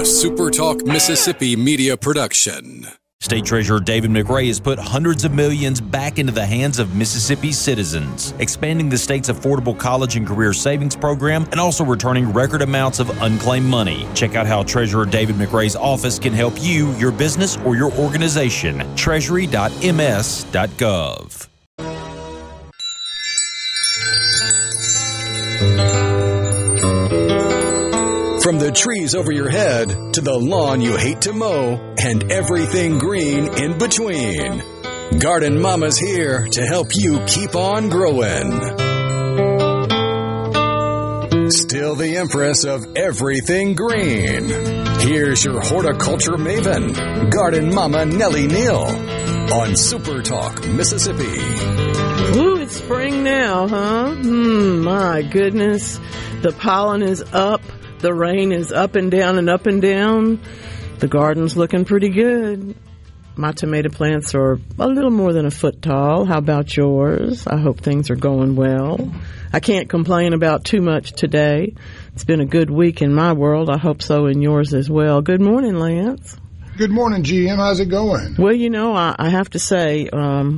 SuperTalk Mississippi media production. State Treasurer David McRae has put hundreds of millions back into the hands of Mississippi's citizens, expanding the state's affordable college and career savings program and also returning record amounts of unclaimed money. Check out how Treasurer David McRae's office can help you, your business, or your organization. Treasury.ms.gov. From the trees over your head to the lawn you hate to mow and everything green in between, Garden Mama's here to help you keep on growing. Still the empress of everything green. Here's your horticulture maven, Garden Mama Nellie Neal, on SuperTalk Mississippi. Ooh, it's spring now, huh? My goodness. The pollen is up. The rain is up and down and up and down. The garden's looking pretty good. My tomato plants are a little more than a foot tall. How about yours? I hope things are going well. I can't complain about too much today. It's been a good week in my world. I hope so in yours as well. Good morning, Lance. Good morning, GM. How's it going? Well, you know, I have to say,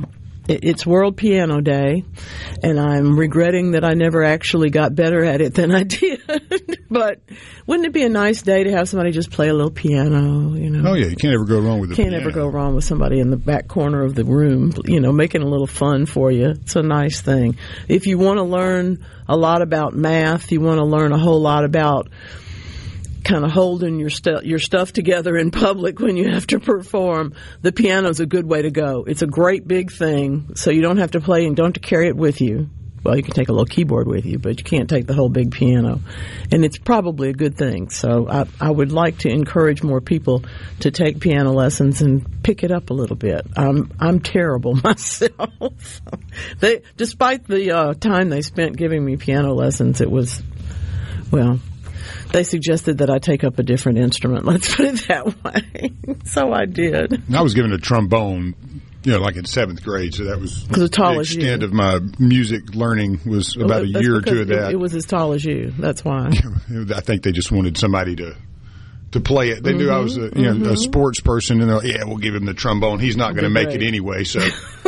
it's World Piano Day, and I'm regretting that I never actually got better at it than I did. But wouldn't it be a nice day to have somebody just play a little piano, you know? Oh, yeah. You can't ever go wrong with the piano. Can't ever go wrong with somebody in the back corner of the room, you know, making a little fun for you. It's a nice thing. If you want to learn a lot about math, you want to learn a whole lot about kind of holding your stuff together in public when you have to perform, the piano's a good way to go. It's a great big thing, so you don't have to play and don't have to carry it with you. Well, you can take a little keyboard with you, but you can't take the whole big piano. And it's probably a good thing. So I would like to encourage more people to take piano lessons and pick it up a little bit. I'm terrible myself. Despite the time they spent giving me piano lessons, it was, well, they suggested that I take up a different instrument. Let's put it that way. So I did. I was given a trombone, you know, like in 7th grade, so that was as tall the as extent you. of my music learning was about a year or two of that. It was as tall as you. That's why. I think they just wanted somebody to play it. They knew I was a sports person, and they're like, yeah, we'll give him the trombone. He's not going to make it anyway, so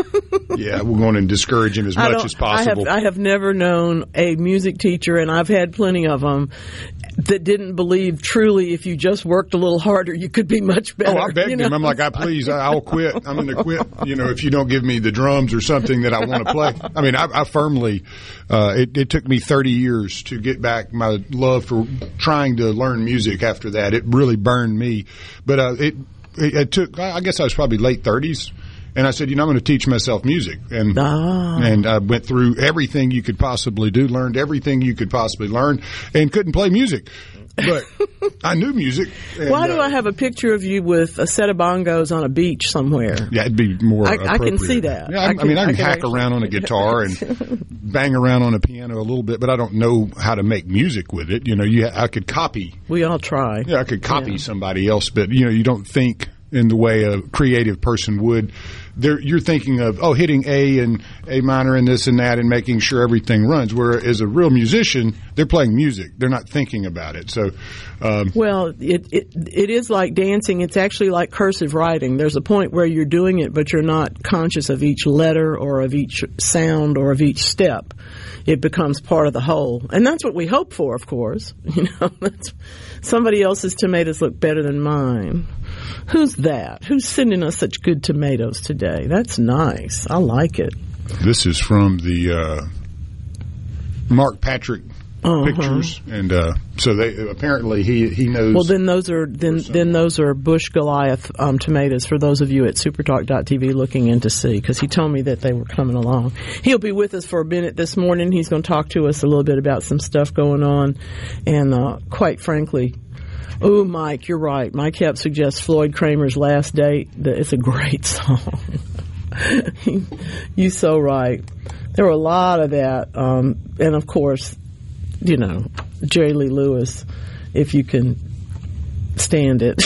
yeah, we're going to discourage him as much as possible. I have never known a music teacher, and I've had plenty of them, that didn't believe truly if you just worked a little harder, you could be much better. Oh, I begged him. I'm like, I'll quit. I'm going to quit, you know, if you don't give me the drums or something that I want to play. I mean, I firmly, it took me 30 years to get back my love for trying to learn music after that. It really burned me. But it took, I guess I was probably late 30s. And I said, you know, I'm going to teach myself music. And I went through everything you could possibly do, learned everything you could possibly learn, and couldn't play music. But I knew music. And, why do I have a picture of you with a set of bongos on a beach somewhere? Yeah, it'd be more appropriate. I can see that. Yeah, I can hack around on a guitar and bang around on a piano a little bit, but I don't know how to make music with it. You know, I could copy. We all try. Yeah, I could copy somebody else, but, you know, you don't think in the way a creative person would. You're thinking of, hitting A and A minor and this and that and making sure everything runs. Whereas a real musician, they're playing music. They're not thinking about it. So, well, it is like dancing. It's actually like cursive writing. There's a point where you're doing it, but you're not conscious of each letter or of each sound or of each step. It becomes part of the whole. And that's what we hope for, of course. You know, somebody else's tomatoes look better than mine. Who's that? Who's sending us such good tomatoes today? That's nice. I like it. This is from the Mark Patrick pictures, and so they apparently he knows. Well, then those are Bush Goliath tomatoes for those of you at supertalk.tv looking in to see, because he told me that they were coming along. He'll be with us for a minute this morning. He's going to talk to us a little bit about some stuff going on, and quite frankly. Oh, Mike, you're right. Mike Hepp suggests Floyd Kramer's Last Date. It's a great song. You're so right. There were a lot of that. And, of course, you know, Jerry Lee Lewis, if you can stand it.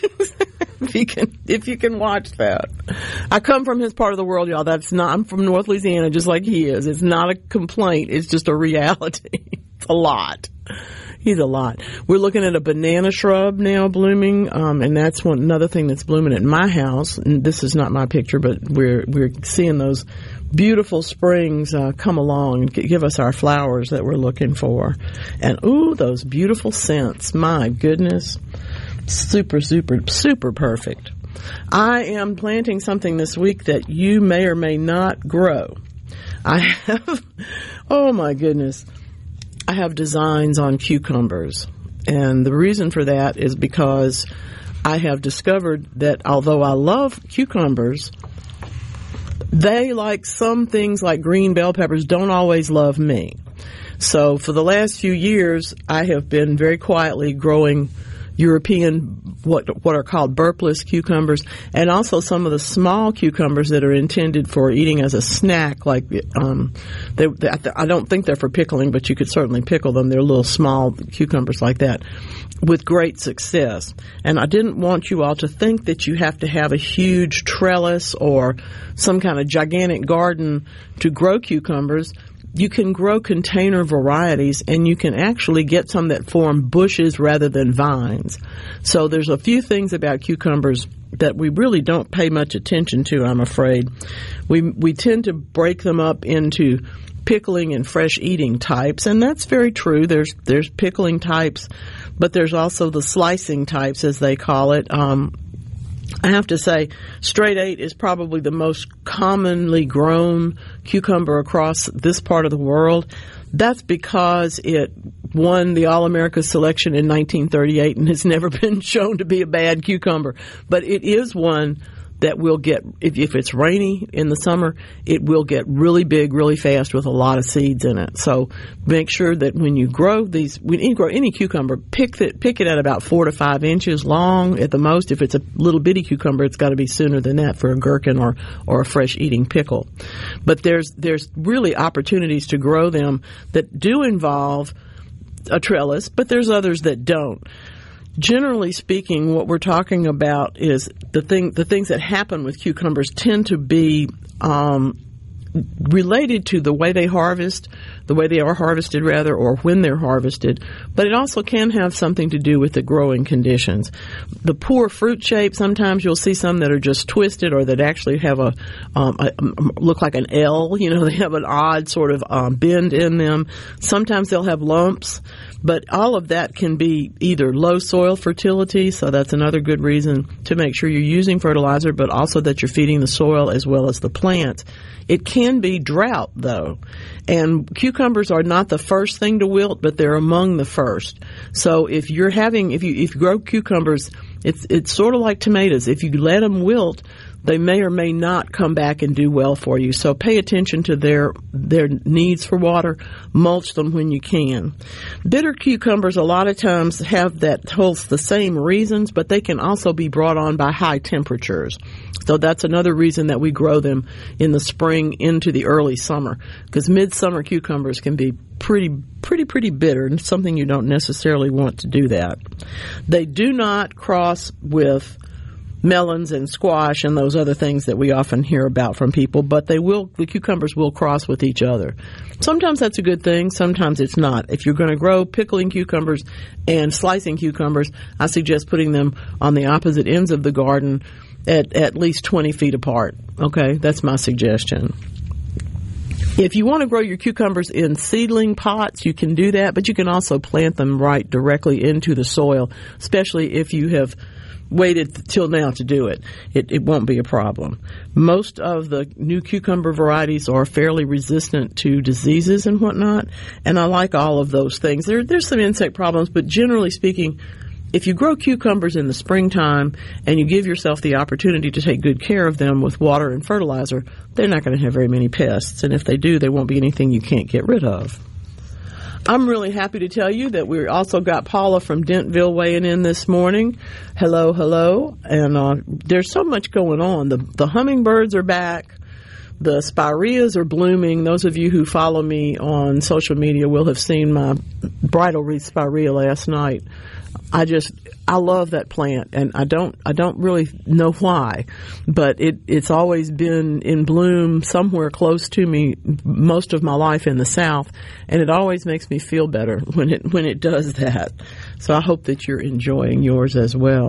if you can watch that. I come from his part of the world, y'all. I'm from North Louisiana, just like he is. It's not a complaint. It's just a reality. It's a lot. He's a lot. We're looking at a banana shrub now blooming, and that's another thing that's blooming at my house. And this is not my picture, but we're seeing those beautiful springs come along and give us our flowers that we're looking for. And ooh, those beautiful scents! My goodness, super, super, super perfect. I am planting something this week that you may or may not grow. I have, oh my goodness. I have designs on cucumbers, and the reason for that is because I have discovered that although I love cucumbers, they, like some things like green bell peppers, don't always love me. So for the last few years, I have been very quietly growing European, what are called burpless cucumbers, and also some of the small cucumbers that are intended for eating as a snack. Like, I don't think they're for pickling, but you could certainly pickle them. They're little small cucumbers like that, with great success. And I didn't want you all to think that you have to have a huge trellis or some kind of gigantic garden to grow cucumbers. You can grow container varieties, and you can actually get some that form bushes rather than vines. So there's a few things about cucumbers that we really don't pay much attention to, I'm afraid. We tend to break them up into pickling and fresh eating types, and that's very true. There's pickling types, but there's also the slicing types, as they call it. I have to say, straight 8 is probably the most commonly grown cucumber across this part of the world. That's because it won the All-America selection in 1938 and has never been shown to be a bad cucumber. But it is one that will get, if it's rainy in the summer, it will get really big really fast with a lot of seeds in it. So make sure that when you grow any cucumber, pick it at about 4 to 5 inches long at the most. If it's a little bitty cucumber, it's got to be sooner than that for a gherkin or a fresh eating pickle. But there's really opportunities to grow them that do involve a trellis, but there's others that don't. Generally speaking, what we're talking about is the things that happen with cucumbers tend to be related to the way they are harvested, or when they're harvested, but it also can have something to do with the growing conditions. The poor fruit shape, sometimes you'll see some that are just twisted or that actually have look like an L, they have an odd sort of bend in them. Sometimes they'll have lumps, but all of that can be either low soil fertility, so that's another good reason to make sure you're using fertilizer, but also that you're feeding the soil as well as the plants. It can be drought, though, and cucumbers are not the first thing to wilt, but they're among the first. So if you grow cucumbers, it's sort of like tomatoes. If you let them wilt, they may or may not come back and do well for you. So pay attention to their needs for water. Mulch them when you can. Bitter cucumbers a lot of times have the same reasons, but they can also be brought on by high temperatures. So that's another reason that we grow them in the spring into the early summer, because midsummer cucumbers can be pretty bitter, and something you don't necessarily want to do that. They do not cross with melons and squash and those other things that we often hear about from people, but the cucumbers will cross with each other. Sometimes that's a good thing, sometimes it's not. If you're going to grow pickling cucumbers and slicing cucumbers, I suggest putting them on the opposite ends of the garden at least 20 feet apart. Okay, that's my suggestion. If you want to grow your cucumbers in seedling pots, you can do that, but you can also plant them right directly into the soil, especially if you have waited till now to do it. It won't be a problem. Most of the new cucumber varieties are fairly resistant to diseases and whatnot, and I like all of those things. There's some insect problems, but generally speaking, if you grow cucumbers in the springtime and you give yourself the opportunity to take good care of them with water and fertilizer, they're not going to have very many pests, and if they do, there won't be anything you can't get rid of. I'm really happy to tell you that we also got Paula from Dentville weighing in this morning. Hello. And there's so much going on. The hummingbirds are back. The spireas are blooming. Those of you who follow me on social media will have seen my bridal wreath spirea last night. I love that plant, and I don't really know why, but it's always been in bloom somewhere close to me most of my life in the South, and it always makes me feel better when it does that. So I hope that you're enjoying yours as well.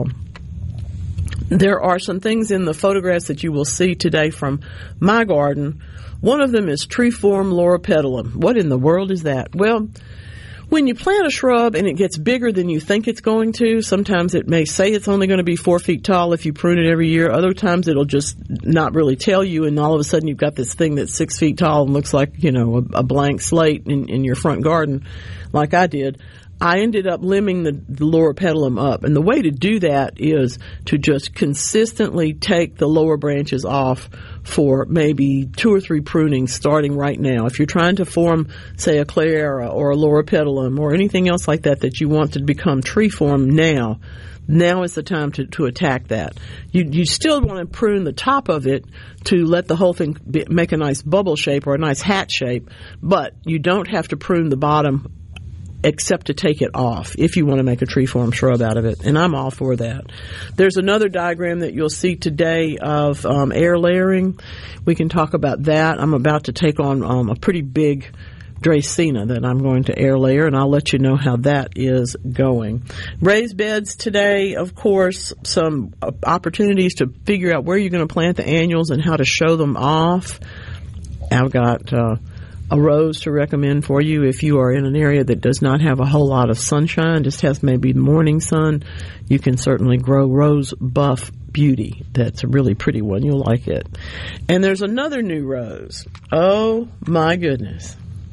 There are some things in the photographs that you will see today from my garden. One of them is Treeform loropetalum. What in the world is that? Well, when you plant a shrub and it gets bigger than you think it's going to, sometimes it may say it's only going to be 4 feet tall if you prune it every year. Other times it'll just not really tell you, and all of a sudden you've got this thing that's 6 feet tall and looks like, a blank slate in your front garden, like I did. I ended up limbing the loropetalum up, and the way to do that is to just consistently take the lower branches off for maybe 2 or 3 prunings starting right now. If you're trying to form, say, a Clara or a loropetalum or anything else like that you want to become tree form now is the time to attack that. You still want to prune the top of it to let the whole thing make a nice bubble shape or a nice hat shape, but you don't have to prune the bottom except to take it off if you want to make a tree form shrub out of it, and I'm all for that. There's another diagram that you'll see today of air layering. We can talk about that. I'm about to take on a pretty big Dracaena that I'm going to air layer, and I'll let you know how that is going. Raised beds today, of course, some opportunities to figure out where you're going to plant the annuals and how to show them off. I've got a rose to recommend for you if you are in an area that does not have a whole lot of sunshine, just has maybe morning sun. You can certainly grow Rose Buff Beauty. That's a really pretty one. You'll like it. And there's another new rose. Oh, my goodness.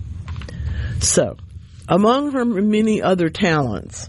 So, among her many other talents,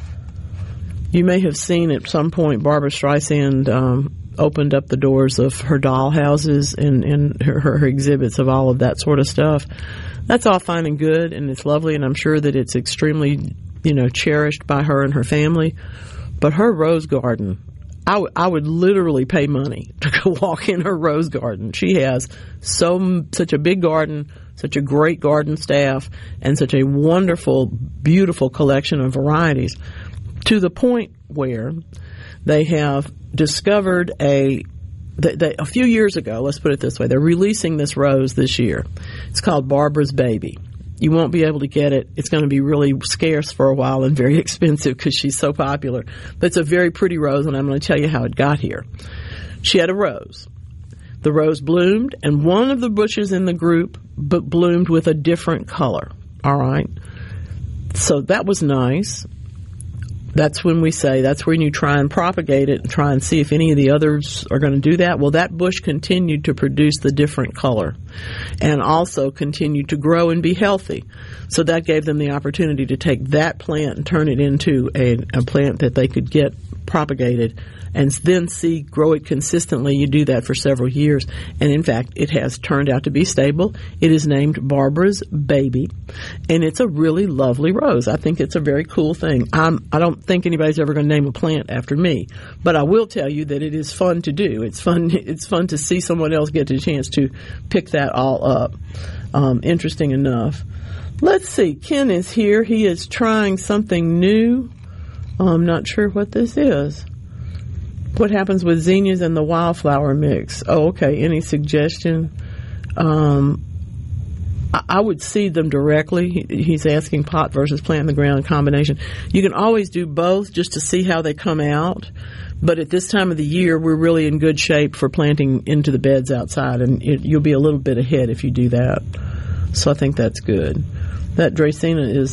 you may have seen at some point Barbra Streisand opened up the doors of her doll houses and her exhibits of all of that sort of stuff. That's all fine and good, and it's lovely, and I'm sure that it's extremely, cherished by her and her family. But her rose garden, I would literally pay money to go walk in her rose garden. She has such a big garden, such a great garden staff, and such a wonderful, beautiful collection of varieties, to the point where they have discovered a few years ago, let's put it this way, they're releasing this rose this year. It's called Barbara's Baby. You won't be able to get it. It's going to be really scarce for a while and very expensive because she's so popular. But it's a very pretty rose, and I'm going to tell you how it got here. She had a rose. The rose bloomed, and one of the bushes in the group bloomed with a different color. All right? So that was nice. That's when you try and propagate it and try and see if any of the others are going to do that. Well, that bush continued to produce the different color and also continued to grow and be healthy. So that gave them the opportunity to take that plant and turn it into a plant that they could get propagated and then grow it consistently. You do that for several years. And in fact, it has turned out to be stable. It is named Barbara's Baby. And it's a really lovely rose. I think it's a very cool thing. I don't think anybody's ever going to name a plant after me. But I will tell you that it is fun to do. It's fun to see someone else get the chance to pick that all up. Interesting enough. Let's see. Ken is here. He is trying something new. I'm not sure what this is. What happens with zinnias and the wildflower mix? Oh, okay. Any suggestion? I would seed them directly. He's asking pot versus plant in the ground combination. You can always do both just to see how they come out. But at this time of the year, we're really in good shape for planting into the beds outside, and you'll be a little bit ahead if you do that. So I think that's good. That Dracaena is...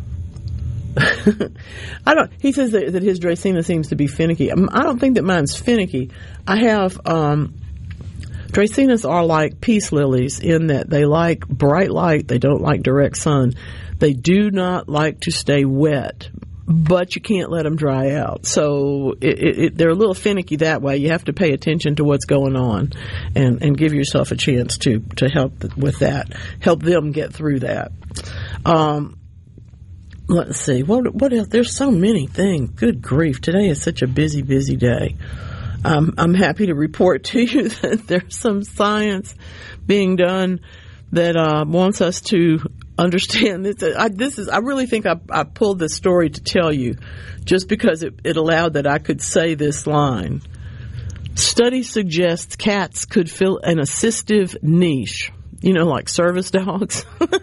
He says that his Dracaena seems to be finicky. I don't think that mine's finicky. I have Dracaenas are like peace lilies in that they like bright light. They don't like direct sun. They do not like to stay wet, but you can't let them dry out. So they're a little finicky that way. You have to pay attention to what's going on and give yourself a chance to help with that. Help them get through that. Let's see. What else? There's so many things. Good grief. Today is such a busy, busy day. I'm happy to report to you that there's some science being done that wants us to understand this. I really think I pulled this story to tell you, just because it allowed that I could say this line. Study suggests cats could fill an assistive niche. You know, like service dogs.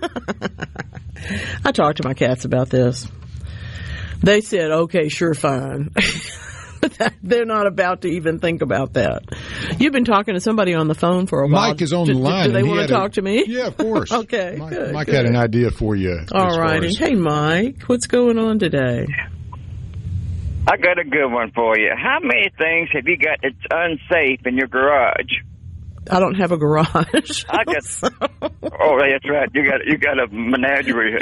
I talked to my cats about this. They said, okay, sure, fine. They're not about to even think about that. You've been talking to somebody on the phone for a while. Mike is on the line. Do they want to talk to me? Yeah, of course. Okay, Mike had an idea for you. All righty. Hey, Mike, what's going on today? I got a good one for you. How many things have you got that's unsafe in your garage? I don't have a garage. I got. Oh, that's right. You got a menagerie.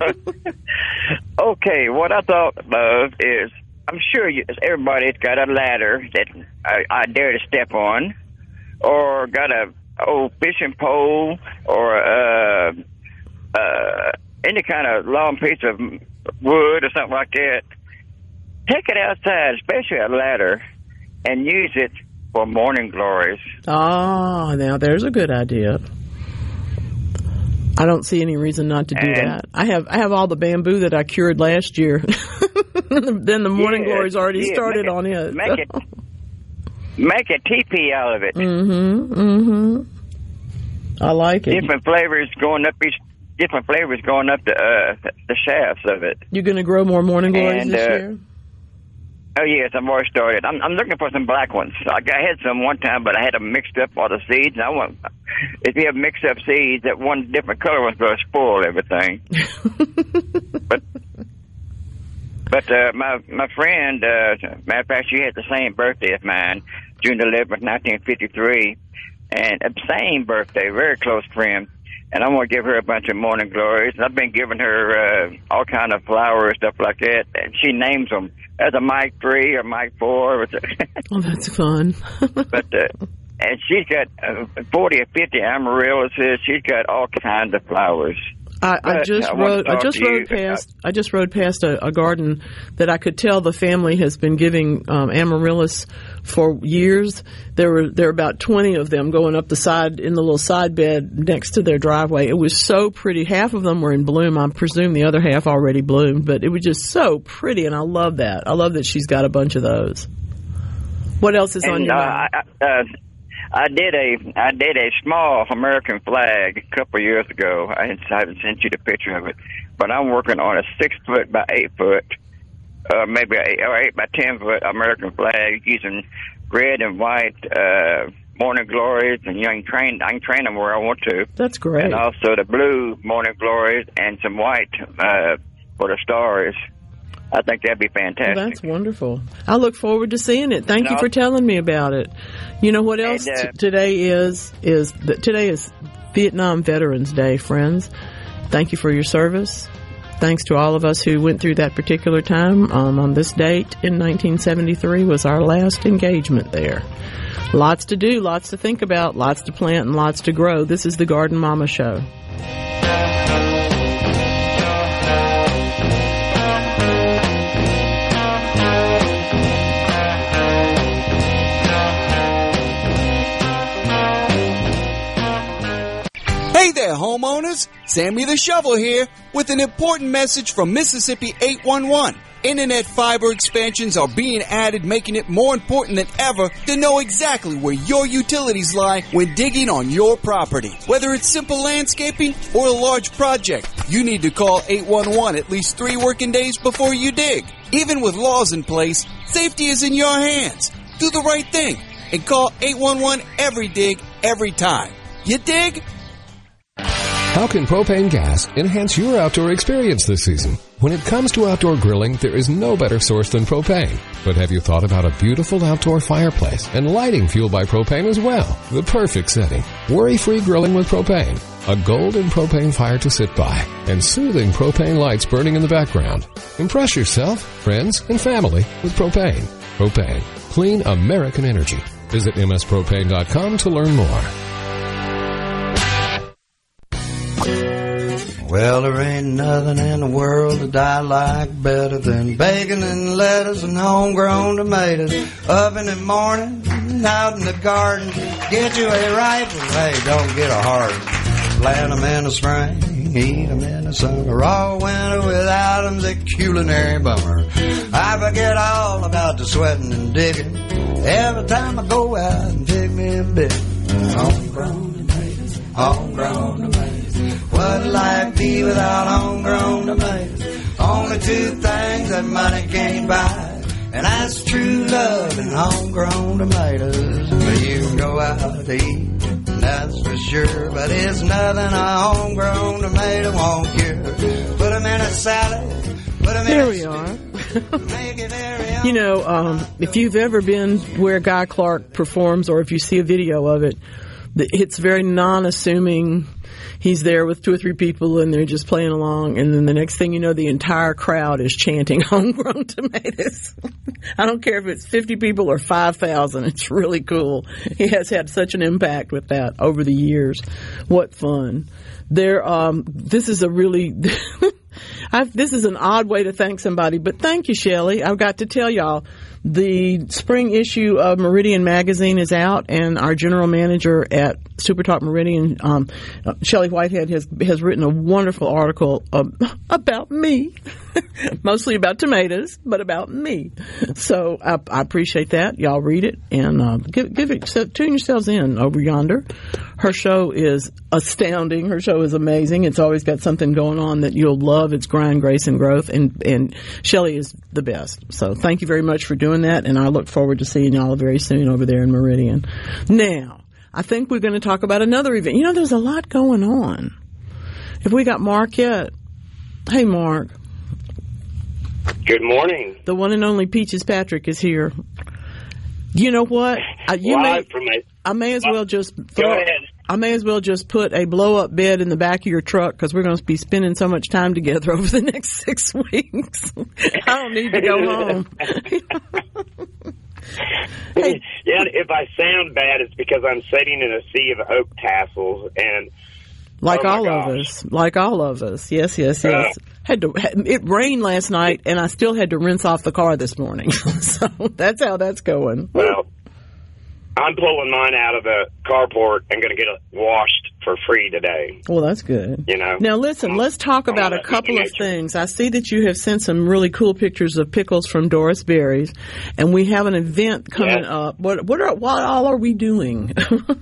Okay, what I thought of is, I'm sure everybody's got a ladder that I dare to step on, or got a old fishing pole, or any kind of long piece of wood or something like that. Take it outside, especially a ladder, and use it for morning glories. Oh, now there's a good idea. I don't see any reason not to do that. I have all the bamboo that I cured last year. Then the morning glory's already started on it. Make a teepee out of it. I like it. Different flavors going up the shafts of it. You're going to grow more morning glories this year? Oh, yes, I'm already started. I'm looking for some black ones. I had some one time, but I had them mixed up, all the seeds. And if you have mixed up seeds, that one different color one's going to spoil everything. But my friend, matter of fact, she had the same birthday as mine, June 11th, 1953, and same birthday, very close friend. And I'm going to give her a bunch of morning glories. And I've been giving her all kind of flowers, stuff like that. And she names them as a Mike 3 or Mike 4. Oh, that's fun. But and she's got 40 or 50 amaryllis. She's got all kinds of flowers. I just rode past a garden that I could tell the family has been giving amaryllis for years. There were about 20 of them going up the side in the little side bed next to their driveway. It was so pretty. Half of them were in bloom. I presume the other half already bloomed, but it was just so pretty, and I love that. I love that she's got a bunch of those. What else is on your mind? I did a small American flag a couple of years ago. I haven't sent you the picture of it, but I'm working on a 6 foot by 8 foot, maybe 8 by 10 foot American flag using red and white morning glories, and I can train them where I want to. That's great. And also the blue morning glories and some white for the stars. I think that'd be fantastic. Well, that's wonderful. I look forward to seeing it. Thank you for telling me about it. You know what else today is today is Vietnam Veterans Day, friends. Thank you for your service. Thanks to all of us who went through that particular time. On this date in 1973 was our last engagement there. Lots to do, lots to think about, lots to plant, and lots to grow. This is the Garden Mama Show. Hey there, homeowners. Sammy the Shovel here with an important message from Mississippi 811. Internet fiber expansions are being added, making it more important than ever to know exactly where your utilities lie when digging on your property. Whether it's simple landscaping or a large project, you need to call 811 at least 3 working days before you dig. Even with laws in place, safety is in your hands. Do the right thing and call 811 every dig, every time. You dig? How can propane gas enhance your outdoor experience this season? When it comes to outdoor grilling, there is no better source than propane. But have you thought about a beautiful outdoor fireplace and lighting fueled by propane as well? The perfect setting. Worry-free grilling with propane. A golden propane fire to sit by. And soothing propane lights burning in the background. Impress yourself, friends, and family with propane. Propane. Clean American energy. Visit mspropane.com to learn more. Well, there ain't nothing in the world that I like better than bacon and lettuce and homegrown tomatoes. Up in the morning, out in the garden, get you a rifle. Hey, don't get a heart. Plant them in the spring, heat 'em in the summer, all winter without 'em's a culinary bummer. I forget all about the sweating and digging every time I go out and pick me a bit. Homegrown tomatoes, homegrown tomatoes. What'd life be without homegrown tomatoes? Only two things that money can't buy, and that's true love and homegrown tomatoes. But you can go out to eat, that's for sure, but it's nothing a homegrown tomato won't cure. Put them in a salad, put them There in we a are. make it very You know, if you've ever been where Guy Clark performs, or if you see a video of it, it's very non-assuming. He's there with 2 or 3 people, and they're just playing along, and then the next thing you know, the entire crowd is chanting homegrown tomatoes. I don't care if it's 50 people or 5,000. It's really cool. He has had such an impact with that over the years. What fun. This is a really... this is an odd way to thank somebody, but thank you, Shelley. I've got to tell y'all, the spring issue of Meridian Magazine is out, and our general manager at Super Talk Meridian, Shelley Whitehead, has written a wonderful article about me, mostly about tomatoes, but about me. So I appreciate that. Y'all read it and tune yourselves in over yonder. Her show is astounding. Her show is amazing. It's always got something going on that you'll love. It's grind, grace, and growth. And Shelley is the best. So thank you very much for doing that. And I look forward to seeing y'all very soon over there in Meridian. Now, I think we're going to talk about another event. You know, there's a lot going on. Have we got Mark yet? Hey, Mark. Good morning. The one and only Peaches Patrick is here. You know what? I may as well just put a blow-up bed in the back of your truck, because we're going to be spending so much time together over the next 6 weeks. I don't need to go home. Hey. Yeah, if I sound bad, it's because I'm sitting in a sea of oak tassels and. Like all of us. Yes. It rained last night, and I still had to rinse off the car this morning. So that's how that's going. Well, I'm pulling mine out of the carport and going to get it washed for free today. Well, that's good. You know. Now, listen, let's talk about a couple of things. I see that you have sent some really cool pictures of pickles from Doris Berry's, and we have an event coming up. What all are we doing?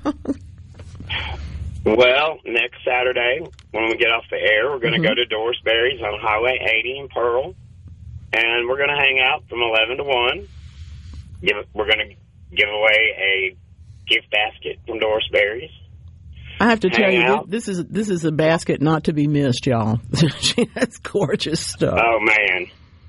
Well, next Saturday, when we get off the air, we're going to go to Doris Berry's on Highway 80 in Pearl, and we're going to hang out from 11 to 1. We're going to give away a gift basket from Doris Berry's. I have to tell you, this is a basket not to be missed, y'all. She has gorgeous stuff. Oh, man.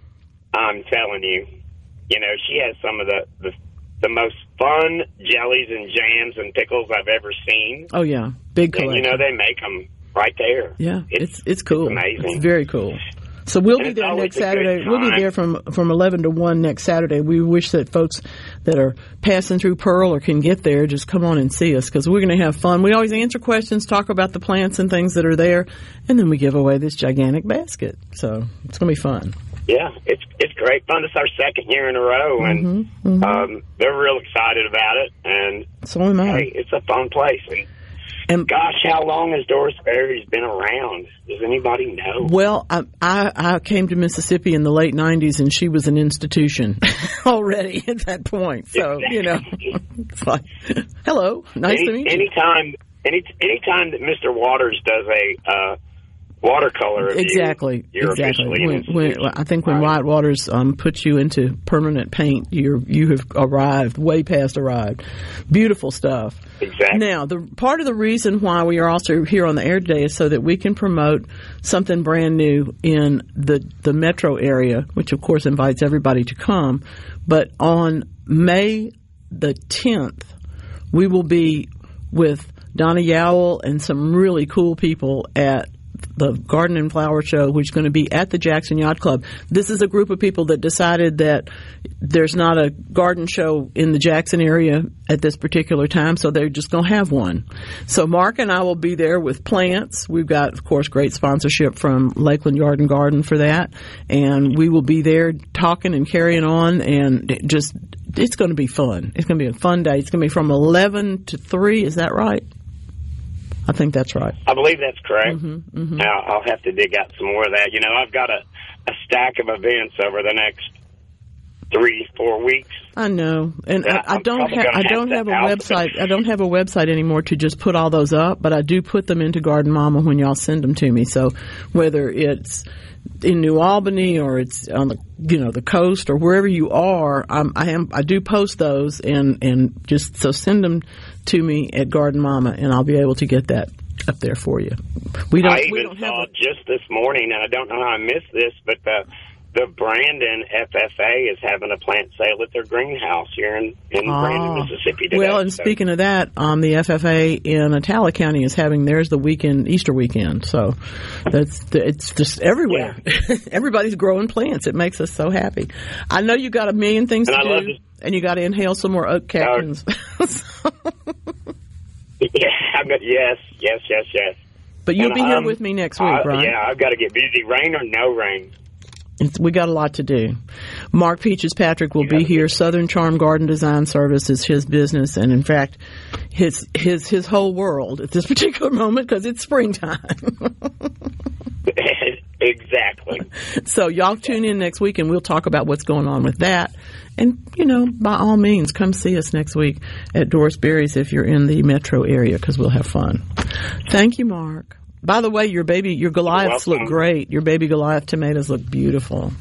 I'm telling you. You know, she has some of the most fun jellies and jams and pickles I've ever seen. Oh, yeah. Big collection. And, you know, they make them right there. Yeah, it's cool. It's amazing. It's very cool. So we'll be there next Saturday. We'll be there from 11 to 1 next Saturday. We wish that folks that are passing through Pearl or can get there just come on and see us, because we're going to have fun. We always answer questions, talk about the plants and things that are there, and then we give away this gigantic basket. So it's going to be fun. Yeah, it's great fun. It's our second year in a row, and they're real excited about it. And so am I. Hey, it's a fun place. And gosh, how long has Doris Berry's been around? Does anybody know? Well, I came to Mississippi in the late 90s, and she was an institution already at that point. So, you know, it's like, hello, nice to meet you. Anytime that Mr. Waters does a watercolor review, exactly. When I think when White Waters puts you into permanent paint, you have arrived, way past arrived. Beautiful stuff. Exactly. Now, part of the reason why we are also here on the air today is so that we can promote something brand new in the metro area, which of course invites everybody to come. But on May the 10th, we will be with Donna Yowell and some really cool people at the Garden and Flower Show, which is going to be at the Jackson Yacht Club. This is a group of people that decided that there's not a garden show in the Jackson area at this particular time, so they're just going to have one. So Mark and I will be there with plants. We've got, of course, great sponsorship from Lakeland Yard and Garden for that, and we will be there talking and carrying on, and it's going to be fun. It's going to be a fun day. It's going to be from 11 to 3. Is that right? I think that's right. I believe that's correct. Mm-hmm. Now, I'll have to dig out some more of that. You know, I've got a stack of events over the next 3-4 weeks. I know, and I don't have a website. I don't have a website anymore to just put all those up, but I do put them into Garden Mama when y'all send them to me. So whether it's in New Albany or it's on the coast or wherever you are, I do post those and just so send them to me at Garden Mama, and I'll be able to get that up there for you. I even saw just this morning, and I don't know how I missed this, but the Brandon FFA is having a plant sale at their greenhouse here in Brandon, Mississippi today. Well, and speaking of that, the FFA in Attala County is having theirs the Easter weekend. So it's just everywhere. Yeah. Everybody's growing plants. It makes us so happy. I know you got a million things to do, and you got to inhale some more oak catkins. Yes. But you'll be here with me next week, right? Yeah, I've got to get busy, rain or no rain. We got a lot to do. Mark Peaches Patrick will be here. Southern Charm Garden Design Service is his business, and in fact, his whole world at this particular moment because it's springtime. Exactly. So y'all tune in next week, and we'll talk about what's going on with that. And by all means, come see us next week at Doris Berry's if you're in the metro area because we'll have fun. Thank you, Mark. By the way, your Goliaths look great. Your baby Goliath tomatoes look beautiful.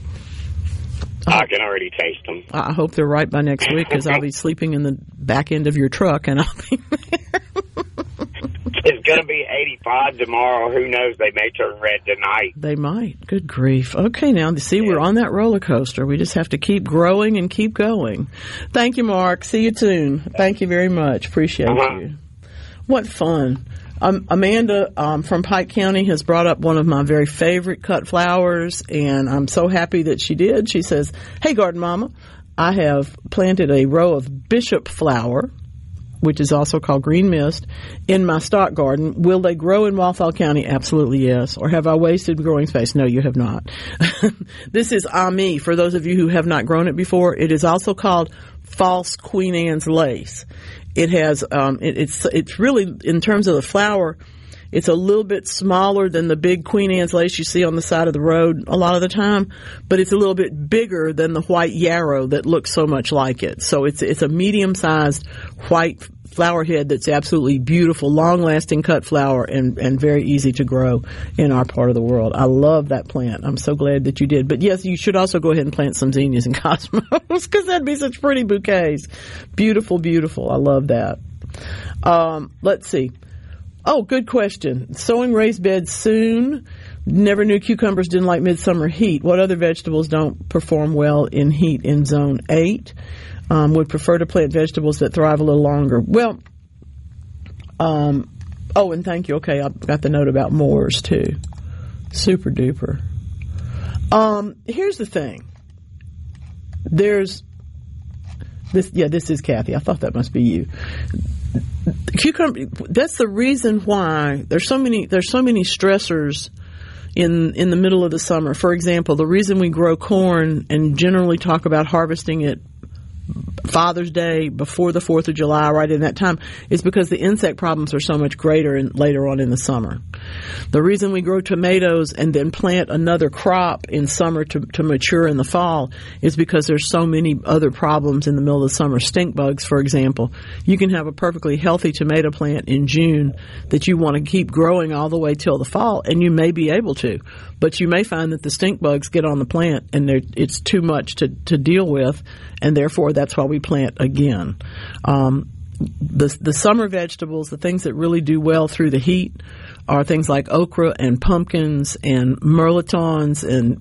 I can already taste them. I hope they're right by next week because I'll be sleeping in the back end of your truck and I'll be there. It's going to be 85 tomorrow. Who knows? They may turn red tonight. They might. Good grief. Okay, now, see, we're on that roller coaster. We just have to keep growing and keep going. Thank you, Mark. See you soon. Thank you very much. Appreciate you. What fun. Amanda from Pike County has brought up one of my very favorite cut flowers, and I'm so happy that she did. She says, "Hey, Garden Mama, I have planted a row of bishop flower, which is also called green mist, in my stock garden. Will they grow in Walthall County? Absolutely yes. Or have I wasted growing space? No, you have not." This is Ami. For those of you who have not grown it before, it is also called false Queen Anne's lace. It has, it's really, in terms of the flower, it's a little bit smaller than the big Queen Anne's lace you see on the side of the road a lot of the time, but it's a little bit bigger than the white yarrow that looks so much like it. So it's a medium-sized white flower head that's absolutely beautiful, long-lasting cut flower and very easy to grow in our part of the world. I love that plant. I'm so glad that you did. But yes, you should also go ahead and plant some zinnias and cosmos because that'd be such pretty bouquets. Beautiful, beautiful. I love that. Let's see. Oh, good question. Sowing raised beds soon. Never knew cucumbers didn't like midsummer heat. What other vegetables don't perform well in heat in zone 8? Would prefer to plant vegetables that thrive a little longer. Well, and thank you. Okay, I've got the note about Moors too. Super duper. Here's the thing. There's this. Yeah, this is Kathy. I thought that must be you. Cucumber. That's the reason why there's so many stressors in the middle of the summer. For example, the reason we grow corn and generally talk about harvesting it Father's Day before the 4th of July, right in that time, is because the insect problems are so much greater later on in the summer. The reason we grow tomatoes and then plant another crop in summer to mature in the fall is because there's so many other problems in the middle of the summer. Stink bugs, for example. You can have a perfectly healthy tomato plant in June that you want to keep growing all the way till the fall, and you may be able to. But you may find that the stink bugs get on the plant and it's too much to deal with, and therefore that's why we plant again. The summer vegetables, the things that really do well through the heat, are things like okra and pumpkins and mirlitons and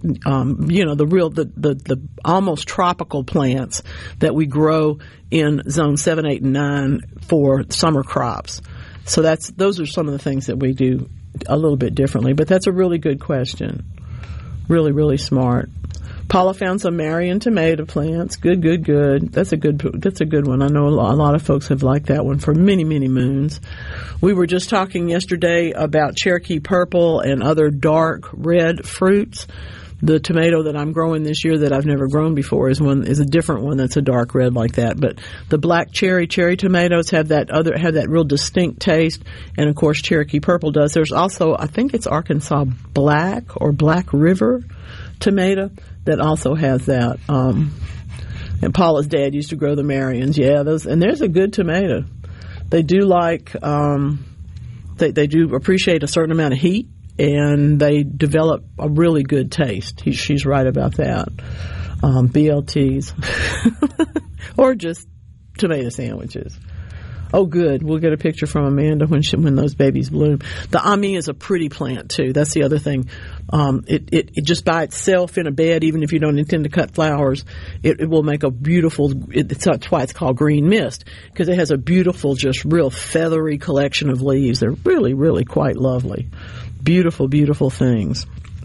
the almost tropical plants that we grow in zone 7, 8, and 9 for summer crops. So those are some of the things that we do a little bit differently. But that's a really good question. Really, really smart. Paula found some Marion tomato plants. Good. That's a good one. I know a lot of folks have liked that one for many, many moons. We were just talking yesterday about Cherokee purple and other dark red fruits. The tomato that I'm growing this year that I've never grown before is a different one that's a dark red like that. But the black cherry tomatoes have that real distinct taste, and of course Cherokee Purple does. There's also, I think it's Arkansas Black or Black River tomato that also has that. And Paula's dad used to grow the Marions. Yeah, and there's a good tomato. They do like they do appreciate a certain amount of heat, and they develop a really good taste. She's right about that. BLTs. Or just tomato sandwiches. Oh, good. We'll get a picture from Amanda when those babies bloom. The Ami is a pretty plant, too. That's the other thing. It just by itself in a bed, even if you don't intend to cut flowers, it will make a beautiful, that's why it's called green mist, because it has a beautiful, just real feathery collection of leaves. They're really, really quite lovely. Beautiful, beautiful things.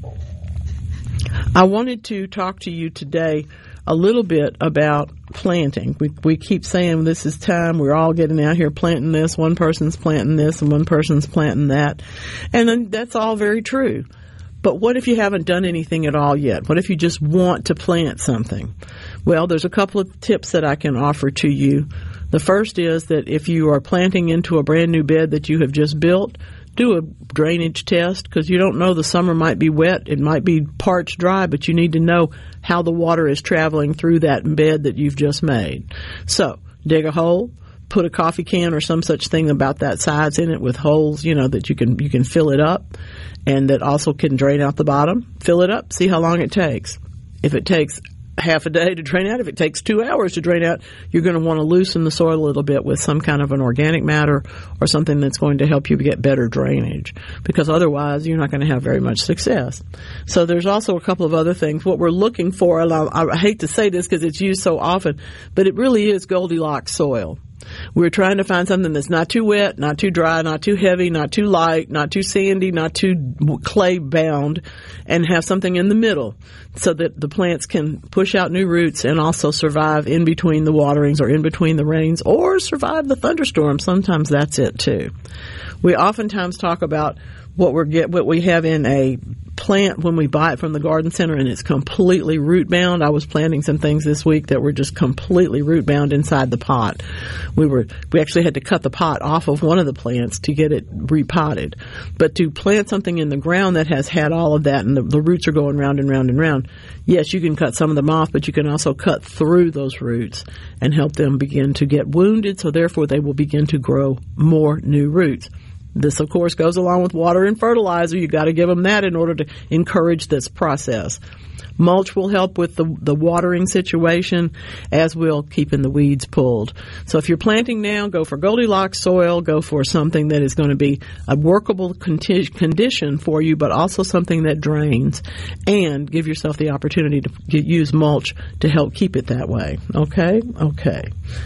I wanted to talk to you today a little bit about planting. We keep saying this is time. We're all getting out here planting this. One person's planting this and one person's planting that. And then that's all very true. But what if you haven't done anything at all yet? What if you just want to plant something? Well, there's a couple of tips that I can offer to you. The first is that if you are planting into a brand new bed that you have just built, do a drainage test, because you don't know, the summer might be wet, it might be parched dry, but you need to know how the water is traveling through that bed that you've just made. So dig a hole, put a coffee can or some such thing about that size in it with holes, that you can fill it up, and that also can drain out the bottom. Fill it up, see how long it takes. If it takes half a day to drain out, if it takes 2 hours to drain out, you're going to want to loosen the soil a little bit with some kind of an organic matter or something that's going to help you get better drainage, because otherwise you're not going to have very much success. So there's also a couple of other things. What we're looking for, and I hate to say this because it's used so often, but it really is Goldilocks soil. We're trying to find something that's not too wet, not too dry, not too heavy, not too light, not too sandy, not too clay bound, and have something in the middle so that the plants can push out new roots and also survive in between the waterings or in between the rains, or survive the thunderstorms. Sometimes that's it too. We oftentimes talk about what we have in a plant when we buy it from the garden center, and it's completely root bound. I was planting some things this week that were just completely root bound inside the pot. We actually had to cut the pot off of one of the plants to get it repotted. But to plant something in the ground that has had all of that, and the roots are going round and round and round, yes, you can cut some of them off, but you can also cut through those roots and help them begin to get wounded, so therefore they will begin to grow more new roots. This, of course, goes along with water and fertilizer. You've got to give them that in order to encourage this process. Mulch will help with the watering situation, as will keeping the weeds pulled. So if you're planting now, go for Goldilocks soil. Go for something that is going to be a workable condition for you, but also something that drains. And give yourself the opportunity to use mulch to help keep it that way. Okay? Okay.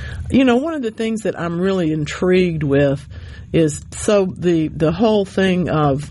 One of the things that I'm really intrigued with is the whole thing of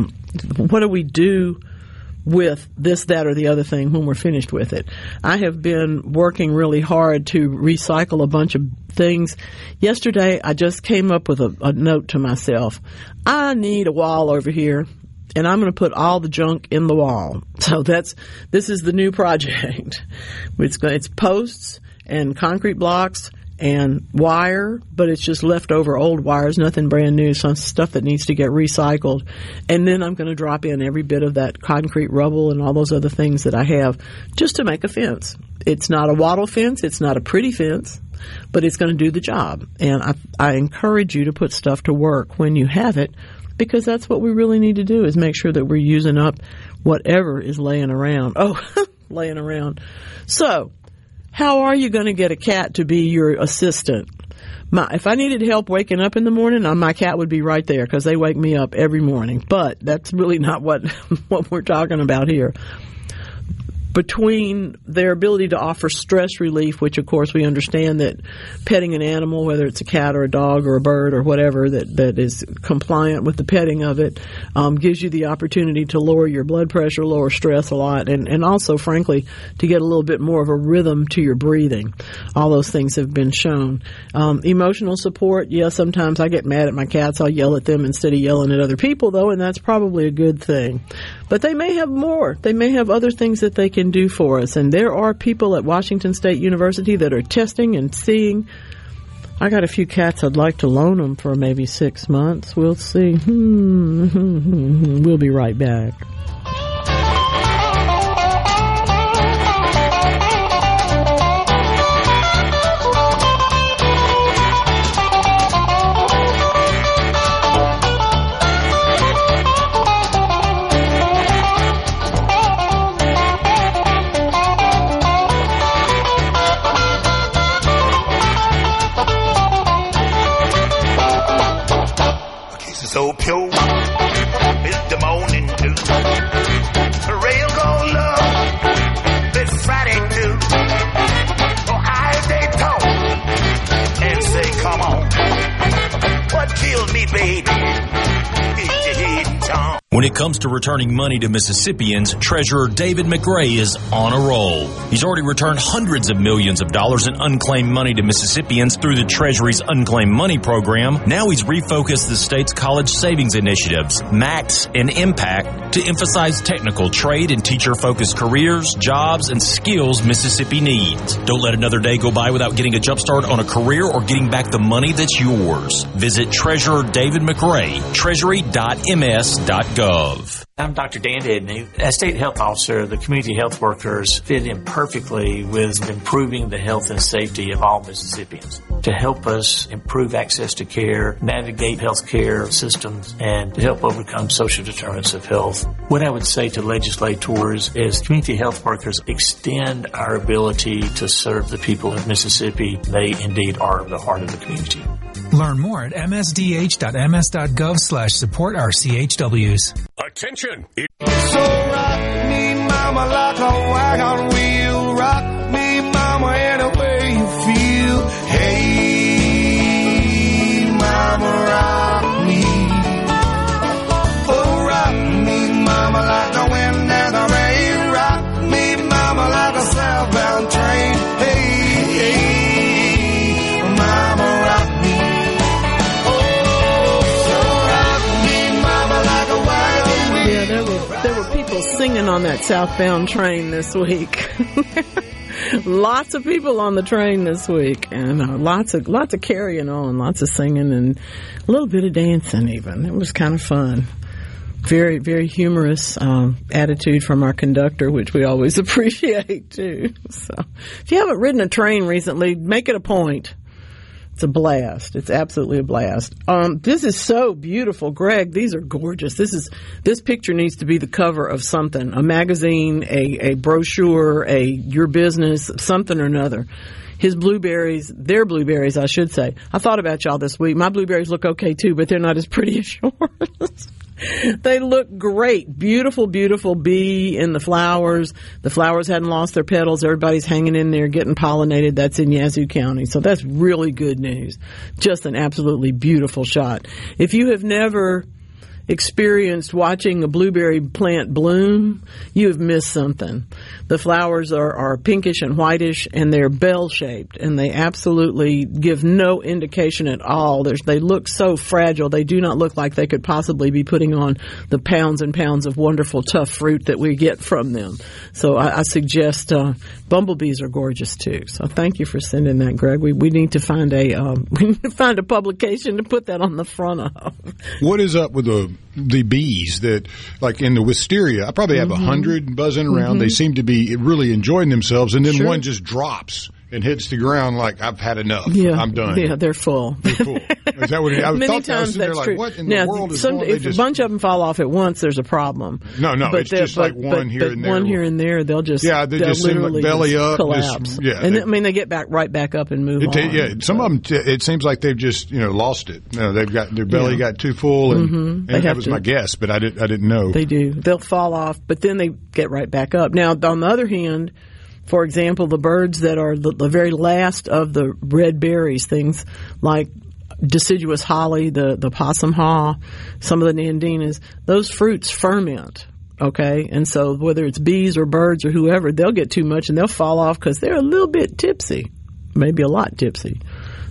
what do we do with this, that, or the other thing when we're finished with it. I have been working really hard to recycle a bunch of things. Yesterday, I just came up with a note to myself. I need a wall over here, and I'm going to put all the junk in the wall. So this is the new project. It's posts and concrete blocks and wire, but it's just leftover old wires, nothing brand new, some stuff that needs to get recycled. And then I'm going to drop in every bit of that concrete rubble and all those other things that I have just to make a fence. It's not a wattle fence, it's not a pretty fence, but it's going to do the job. And I encourage you to put stuff to work when you have it, because that's what we really need to do, is make sure that we're using up whatever is laying around. Laying around. So, how are you going to get a cat to be your assistant? If I needed help waking up in the morning, my cat would be right there, because they wake me up every morning. But that's really not what we're talking about here. Between their ability to offer stress relief, which of course we understand that petting an animal, whether it's a cat or a dog or a bird or whatever that is compliant with the petting of it, gives you the opportunity to lower your blood pressure, lower stress a lot, and also, frankly, to get a little bit more of a rhythm to your breathing. All those things have been shown. Emotional support, sometimes I get mad at my cats. I'll yell at them instead of yelling at other people, though, and that's probably a good thing. But they may have more. They may have other things that they can do for us. And there are people at Washington State University that are testing and seeing. I got a few cats I'd like to loan them for maybe 6 months. We'll see. We'll be right back. So pure, it's the morning dew. Rail call love, this Friday too. Oh, they talk and say, come on. What killed me, baby? Hit your head and tongue. When it comes to returning money to Mississippians, Treasurer David McRae is on a roll. He's already returned hundreds of millions of dollars in unclaimed money to Mississippians through the Treasury's Unclaimed Money Program. Now he's refocused the state's college savings initiatives, MAX and Impact, to emphasize technical, trade, and teacher-focused careers, jobs, and skills Mississippi needs. Don't let another day go by without getting a jump start on a career or getting back the money that's yours. Visit Treasurer David McRae, treasury.ms.gov. I'm Dr. Dan Edney. As state health officer, the community health workers fit in perfectly with improving the health and safety of all Mississippians to help us improve access to care, navigate healthcare systems, and to help overcome social determinants of health. What I would say to legislators is community health workers extend our ability to serve the people of Mississippi. They indeed are the heart of the community. Learn more at msdh.ms.gov/support-our-CHWs. Attention! So rock me, mama, like a wagon wheel. Rock me, mama, any way you feel. Hey, mama, rock me. Oh, rock me, mama, like the wind and the rain. Rock me, mama, like a southbound train. Hey, mama, rock me. There were people singing on that southbound train this week. Lots of people on the train this week, and lots of carrying on, lots of singing, and a little bit of dancing even. It was kind of fun. Very, very humorous attitude from our conductor, which we always appreciate too. So, if you haven't ridden a train recently, make it a point. It's a blast. It's absolutely a blast. This is so beautiful. Greg, these are gorgeous. This picture needs to be the cover of something, a magazine, a brochure, your business, something or another. His blueberries, their blueberries, I should say. I thought about y'all this week. My blueberries look okay too, but they're not as pretty as yours. They look great. Beautiful, beautiful bee in the flowers. The flowers hadn't lost their petals. Everybody's hanging in there getting pollinated. That's in Yazoo County. So that's really good news. Just an absolutely beautiful shot. If you have never experienced watching a blueberry plant bloom, you have missed something. The flowers are pinkish and whitish, and they're bell-shaped, and they absolutely give no indication at all. They look so fragile. They do not look like they could possibly be putting on the pounds and pounds of wonderful, tough fruit that we get from them. So I suggest bumblebees are gorgeous, too. So thank you for sending that, Greg. We need to find a publication to put that on the front of. What is up with the bees that, like in the wisteria, I probably have 100 buzzing around. They seem to be really enjoying themselves, and then one just drops and hits the ground like, I've had enough. Yeah. I'm done. Yeah, they're full. They're full. Is that what it is? Many times that's true. Like, what in the world is going on? If a bunch of them fall off at once, there's a problem. No, but it's just like one here and there. One here and there, they'll just they just literally seem like belly up, collapse. And they get back right back up and move on. Yeah, some of them, it seems like they've just lost it. They've got their belly got too full, and that was my guess, but I didn't know. They do. They'll fall off, but then they get right back up. Now, on the other hand, for example, the birds that are the very last of the red berries, things like deciduous holly, the possum haw, some of the nandinas, those fruits ferment, okay? And so whether it's bees or birds or whoever, they'll get too much and they'll fall off because they're a little bit tipsy, maybe a lot tipsy.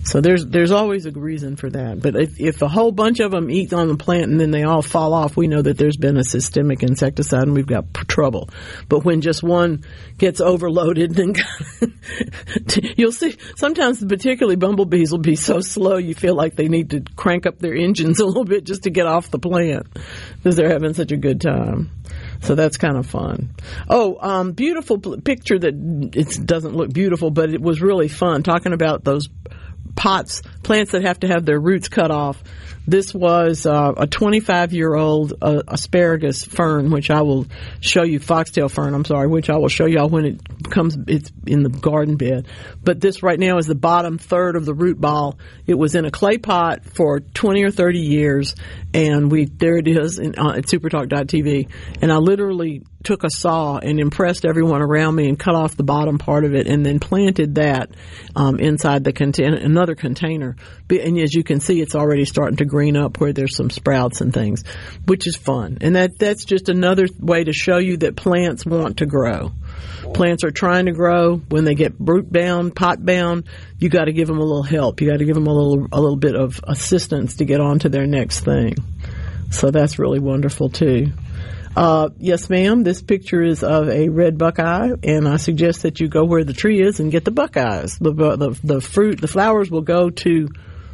So there's always a reason for that. But if a whole bunch of them eat on the plant and then they all fall off, we know that there's been a systemic insecticide and we've got trouble. But when just one gets overloaded, then you'll see sometimes particularly bumblebees will be so slow you feel like they need to crank up their engines a little bit just to get off the plant because they're having such a good time. So that's kind of fun. Oh, beautiful picture that it doesn't look beautiful, but it was really fun talking about those plants that have to have their roots cut off. This was a 25-year-old asparagus fern, which I will show you, foxtail fern, I'm sorry, which I will show y'all when it's in the garden bed. But this right now is the bottom third of the root ball. It was in a clay pot for 20 or 30 years, and there it is at supertalk.tv. And I literally took a saw and impressed everyone around me and cut off the bottom part of it and then planted that inside another container. And as you can see, it's already starting to green up where there's some sprouts and things, which is fun. And that's just another way to show you that plants want to grow. Plants are trying to grow. When they get root bound, pot bound, you got to give them a little help. You got to give them a little bit of assistance to get on to their next thing. So that's really wonderful too. Yes, ma'am. This picture is of a red buckeye, and I suggest that you go where the tree is and get the buckeyes. The fruit, the flowers will go to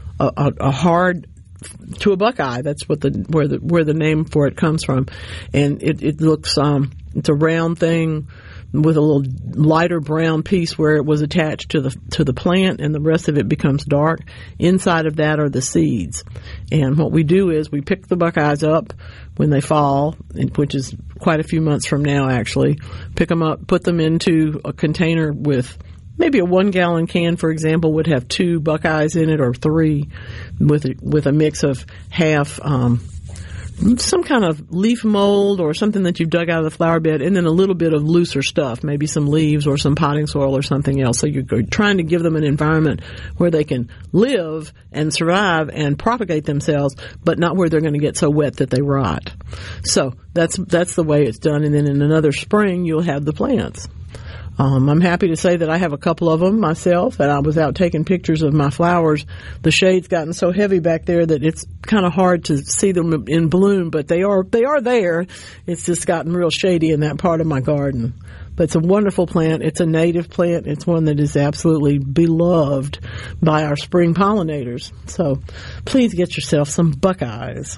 to a buckeye. That's where the name for it comes from, and it looks it's a round thing with a little lighter brown piece where it was attached to the plant, and the rest of it becomes dark. Inside of that are the seeds. And what we do is we pick the buckeyes up when they fall, which is quite a few months from now actually. Pick them up, put them into a container with maybe a 1-gallon can, for example, would have 2 buckeyes in it or 3 with a mix of half some kind of leaf mold or something that you've dug out of the flower bed, and then a little bit of looser stuff, maybe some leaves or some potting soil or something else. So you're trying to give them an environment where they can live and survive and propagate themselves, but not where they're going to get so wet that they rot. So that's the way it's done. And then in another spring, you'll have the plants. I'm happy to say that I have a couple of them myself, and I was out taking pictures of my flowers. The shade's gotten so heavy back there that it's kind of hard to see them in bloom, but they are there. It's just gotten real shady in that part of my garden. But it's a wonderful plant. It's a native plant. It's one that is absolutely beloved by our spring pollinators. So please get yourself some buckeyes.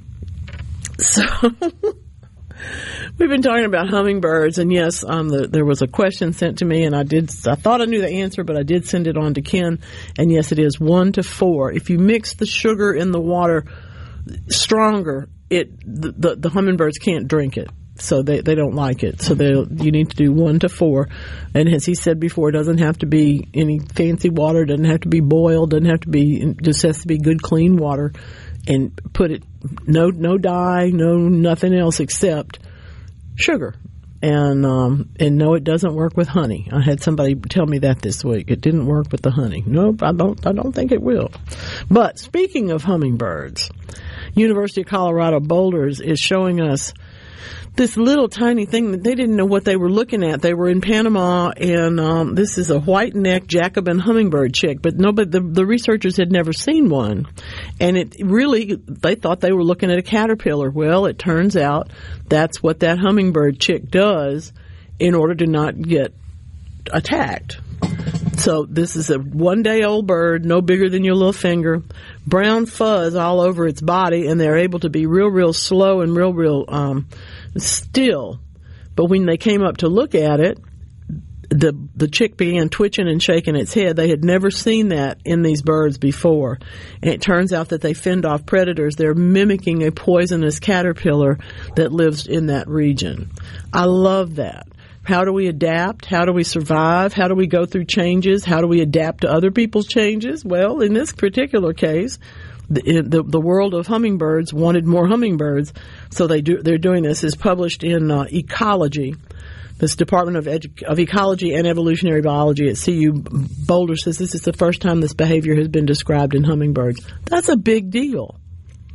So we've been talking about hummingbirds, and yes, there was a question sent to me, and I thought I knew the answer, but I did send it on to Ken, and yes, it is 1 to 4. If you mix the sugar in the water stronger, the hummingbirds can't drink it, so they don't like it. So you need to do 1 to 4, and as he said before, it doesn't have to be any fancy water, doesn't have to be boiled, just has to be good clean water. And put it, no dye, nothing else except sugar. And no, it doesn't work with honey. I had somebody tell me that this week. It didn't work with the honey. Nope, I don't think it will. But speaking of hummingbirds, University of Colorado Boulder is showing us this little tiny thing that they didn't know what they were looking at. They were in Panama, and this is a white-necked Jacobin hummingbird chick, but the researchers had never seen one. And they thought they were looking at a caterpillar. Well, it turns out that's what that hummingbird chick does in order to not get attacked. So this is a 1-day-old bird, no bigger than your little finger, brown fuzz all over its body, and they're able to be real slow and real still. But when they came up to look at it, the chick began twitching and shaking its head. They had never seen that in these birds before. And it turns out that they fend off predators. They're mimicking a poisonous caterpillar that lives in that region. I love that. How do we adapt? How do we survive? How do we go through changes? How do we adapt to other people's changes? Well, in this particular case, the world of hummingbirds wanted more hummingbirds, so they're doing this. Is published in Ecology. This Department of Ecology and Evolutionary Biology at CU Boulder says this is the first time this behavior has been described in hummingbirds. That's a big deal.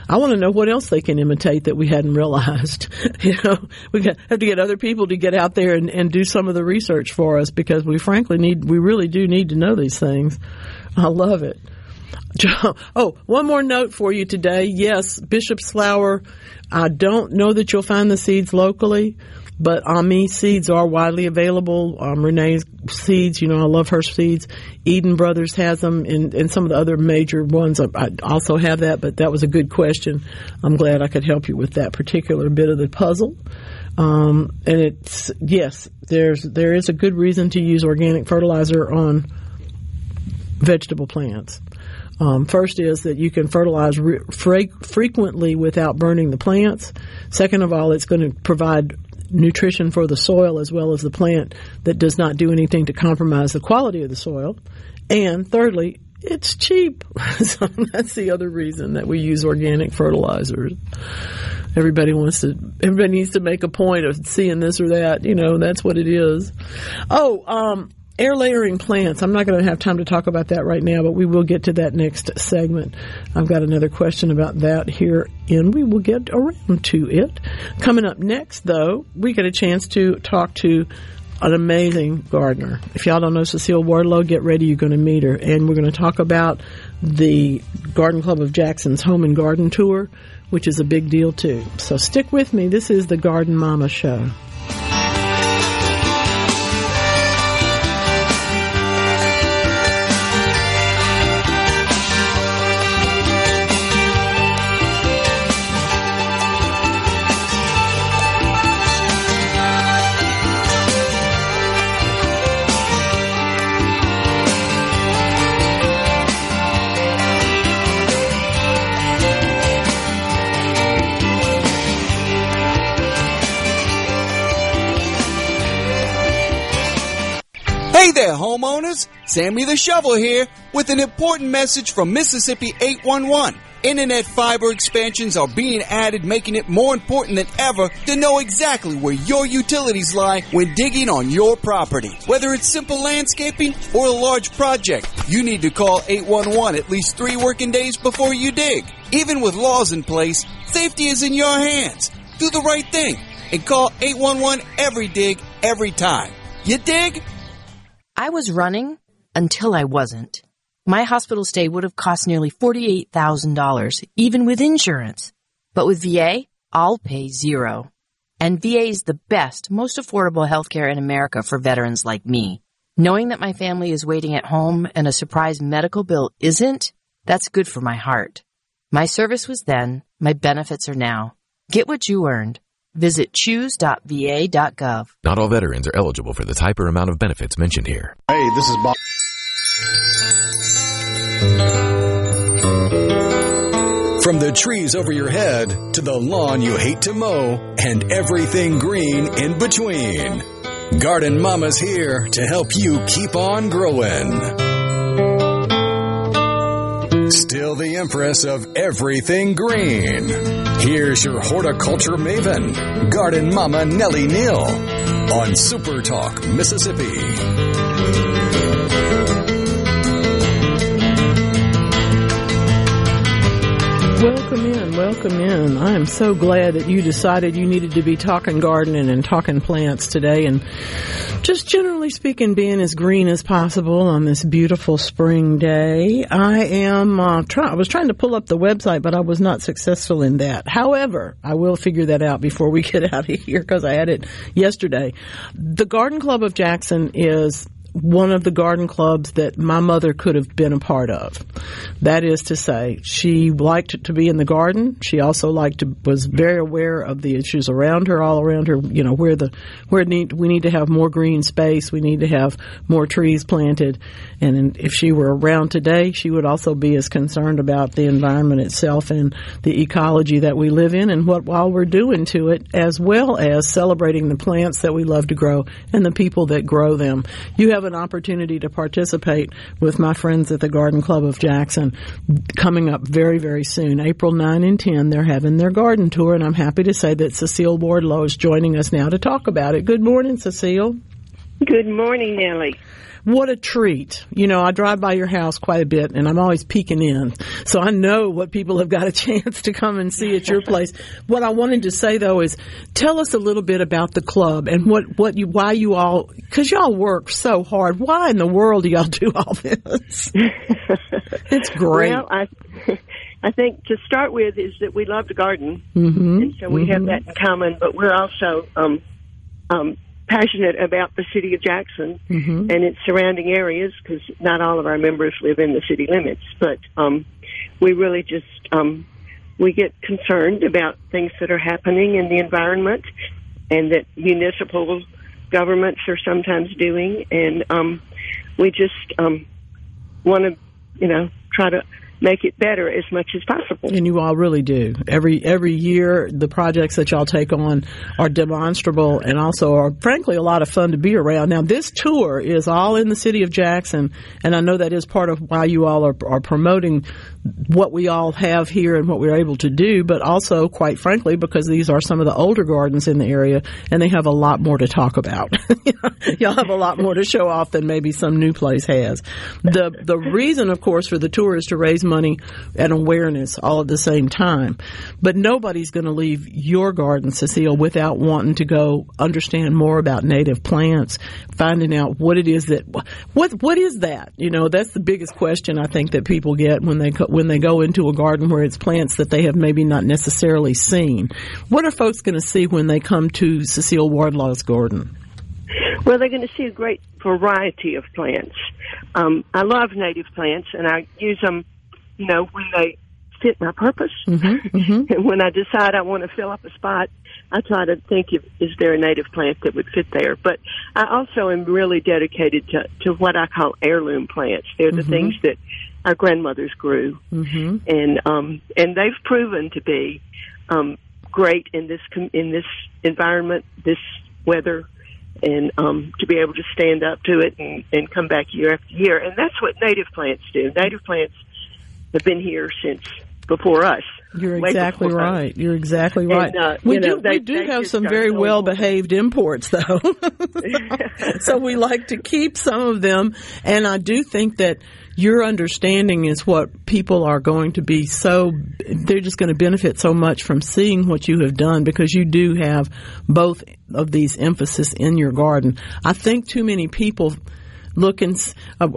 I want to know what else they can imitate that we hadn't realized. We have to get other people to get out there and do some of the research for us, because we really do need to know these things. I love it. Oh, one more note for you today. Yes, Bishop's flower. I don't know that you'll find the seeds locally, but Ami seeds are widely available. Renee's seeds, I love her seeds. Eden Brothers has them, and some of the other major ones. I also have that, but that was a good question. I'm glad I could help you with that particular bit of the puzzle. And there is a good reason to use organic fertilizer on vegetable plants. First is that you can fertilize frequently without burning the plants. Second of all, it's going to provide nutrition for the soil as well as the plant that does not do anything to compromise the quality of the soil. And thirdly, it's cheap. So that's the other reason that we use organic fertilizers. Everybody needs to make a point of seeing this or that. That's what it is. Air layering plants. I'm not going to have time to talk about that right now, but we will get to that next segment. I've got another question about that here, and we will get around to it. Coming up next, though, we get a chance to talk to an amazing gardener. If y'all don't know Cecile Wardlow, get ready. You're going to meet her. And we're going to talk about the Garden Club of Jackson's Home and Garden Tour, which is a big deal, too. So stick with me. This is the Garden Mama Show. Hey there, homeowners! Sammy the Shovel here with an important message from Mississippi 811. Internet fiber expansions are being added, making it more important than ever to know exactly where your utilities lie when digging on your property. Whether it's simple landscaping or a large project, you need to call 811 at least 3 working days before you dig. Even with laws in place, safety is in your hands. Do the right thing and call 811 every dig, every time. You dig? I was running until I wasn't. My hospital stay would have cost nearly $48,000, even with insurance. But with VA, I'll pay $0. And VA is the best, most affordable healthcare in America for veterans like me. Knowing that my family is waiting at home and a surprise medical bill isn't, that's good for my heart. My service was then, my benefits are now. Get what you earned. Visit choose.va.gov. Not all veterans are eligible for the type or amount of benefits mentioned here. Hey, this is Bob. From the trees over your head to the lawn you hate to mow and everything green in between, Garden Mama's here to help you keep on growing. Still the empress of everything green. Here's your horticulture maven, Garden Mama Nellie Neal, on Super Talk, Mississippi. Welcome in. I am so glad that you decided you needed to be talking gardening and talking plants today, and just generally speaking, being as green as possible on this beautiful spring day. I was trying to pull up the website, but I was not successful in that. However, I will figure that out before we get out of here, because I had it yesterday. The Garden Club of Jackson is one of the garden clubs that my mother could have been a part of. That is to say, she liked to be in the garden. She also was very aware of the issues around her, all around her, we need to have more green space. We need to have more trees planted. And if she were around today, she would also be as concerned about the environment itself and the ecology that we live in and what all we're doing to it, as well as celebrating the plants that we love to grow and the people that grow them. You have an opportunity to participate with my friends at the Garden Club of Jackson coming up very, very soon. April 9 and 10, they're having their garden tour, and I'm happy to say that Cecile Wardlow is joining us now to talk about it. Good morning, Cecile. Good morning, Nellie. What a treat. I drive by your house quite a bit, and I'm always peeking in. So I know what people have got a chance to come and see at your place. What I wanted to say, though, is tell us a little bit about the club and why you all, because y'all work so hard. Why in the world do y'all do all this? It's great. Well, I think to start with is that we love to garden, mm-hmm. and so we have that in common, but we're also passionate about the city of Jackson mm-hmm. and its surrounding areas, because not all of our members live in the city limits, but we really just we get concerned about things that are happening in the environment and that municipal governments are sometimes doing, and we just want to try to make it better as much as possible. And you all really do. Every year, the projects that y'all take on are demonstrable and also are, frankly, a lot of fun to be around. Now, this tour is all in the city of Jackson, and I know that is part of why you all are promoting what we all have here and what we're able to do, but also, quite frankly, because these are some of the older gardens in the area, and they have a lot more to talk about. Y'all have a lot more to show off than maybe some new place has. The reason, of course, for the tour is to raise money and awareness all at the same time. But nobody's going to leave your garden, Cecile, without wanting to go understand more about native plants, finding out what it is that, what is that? That's the biggest question I think that people get when they go into a garden where it's plants that they have maybe not necessarily seen. What are folks going to see when they come to Cecile Wardlaw's garden? Well, they're going to see a great variety of plants. I love native plants, and I use them when they fit my purpose. Mm-hmm, mm-hmm. And when I decide I want to fill up a spot, I try to think, is there a native plant that would fit there? But I also am really dedicated to what I call heirloom plants. They're the mm-hmm. things that our grandmothers grew. Mm-hmm. And they've proven to be great in this environment, this weather, and to be able to stand up to it and come back year after year. And that's what native plants do. Native plants have been here since before us. You're exactly right. You're exactly right. And, we do have some very well-behaved imports, though. So we like to keep some of them. And I do think that your understanding is what people are going to be they're just going to benefit so much from seeing what you have done, because you do have both of these emphasis in your garden. I think too many people this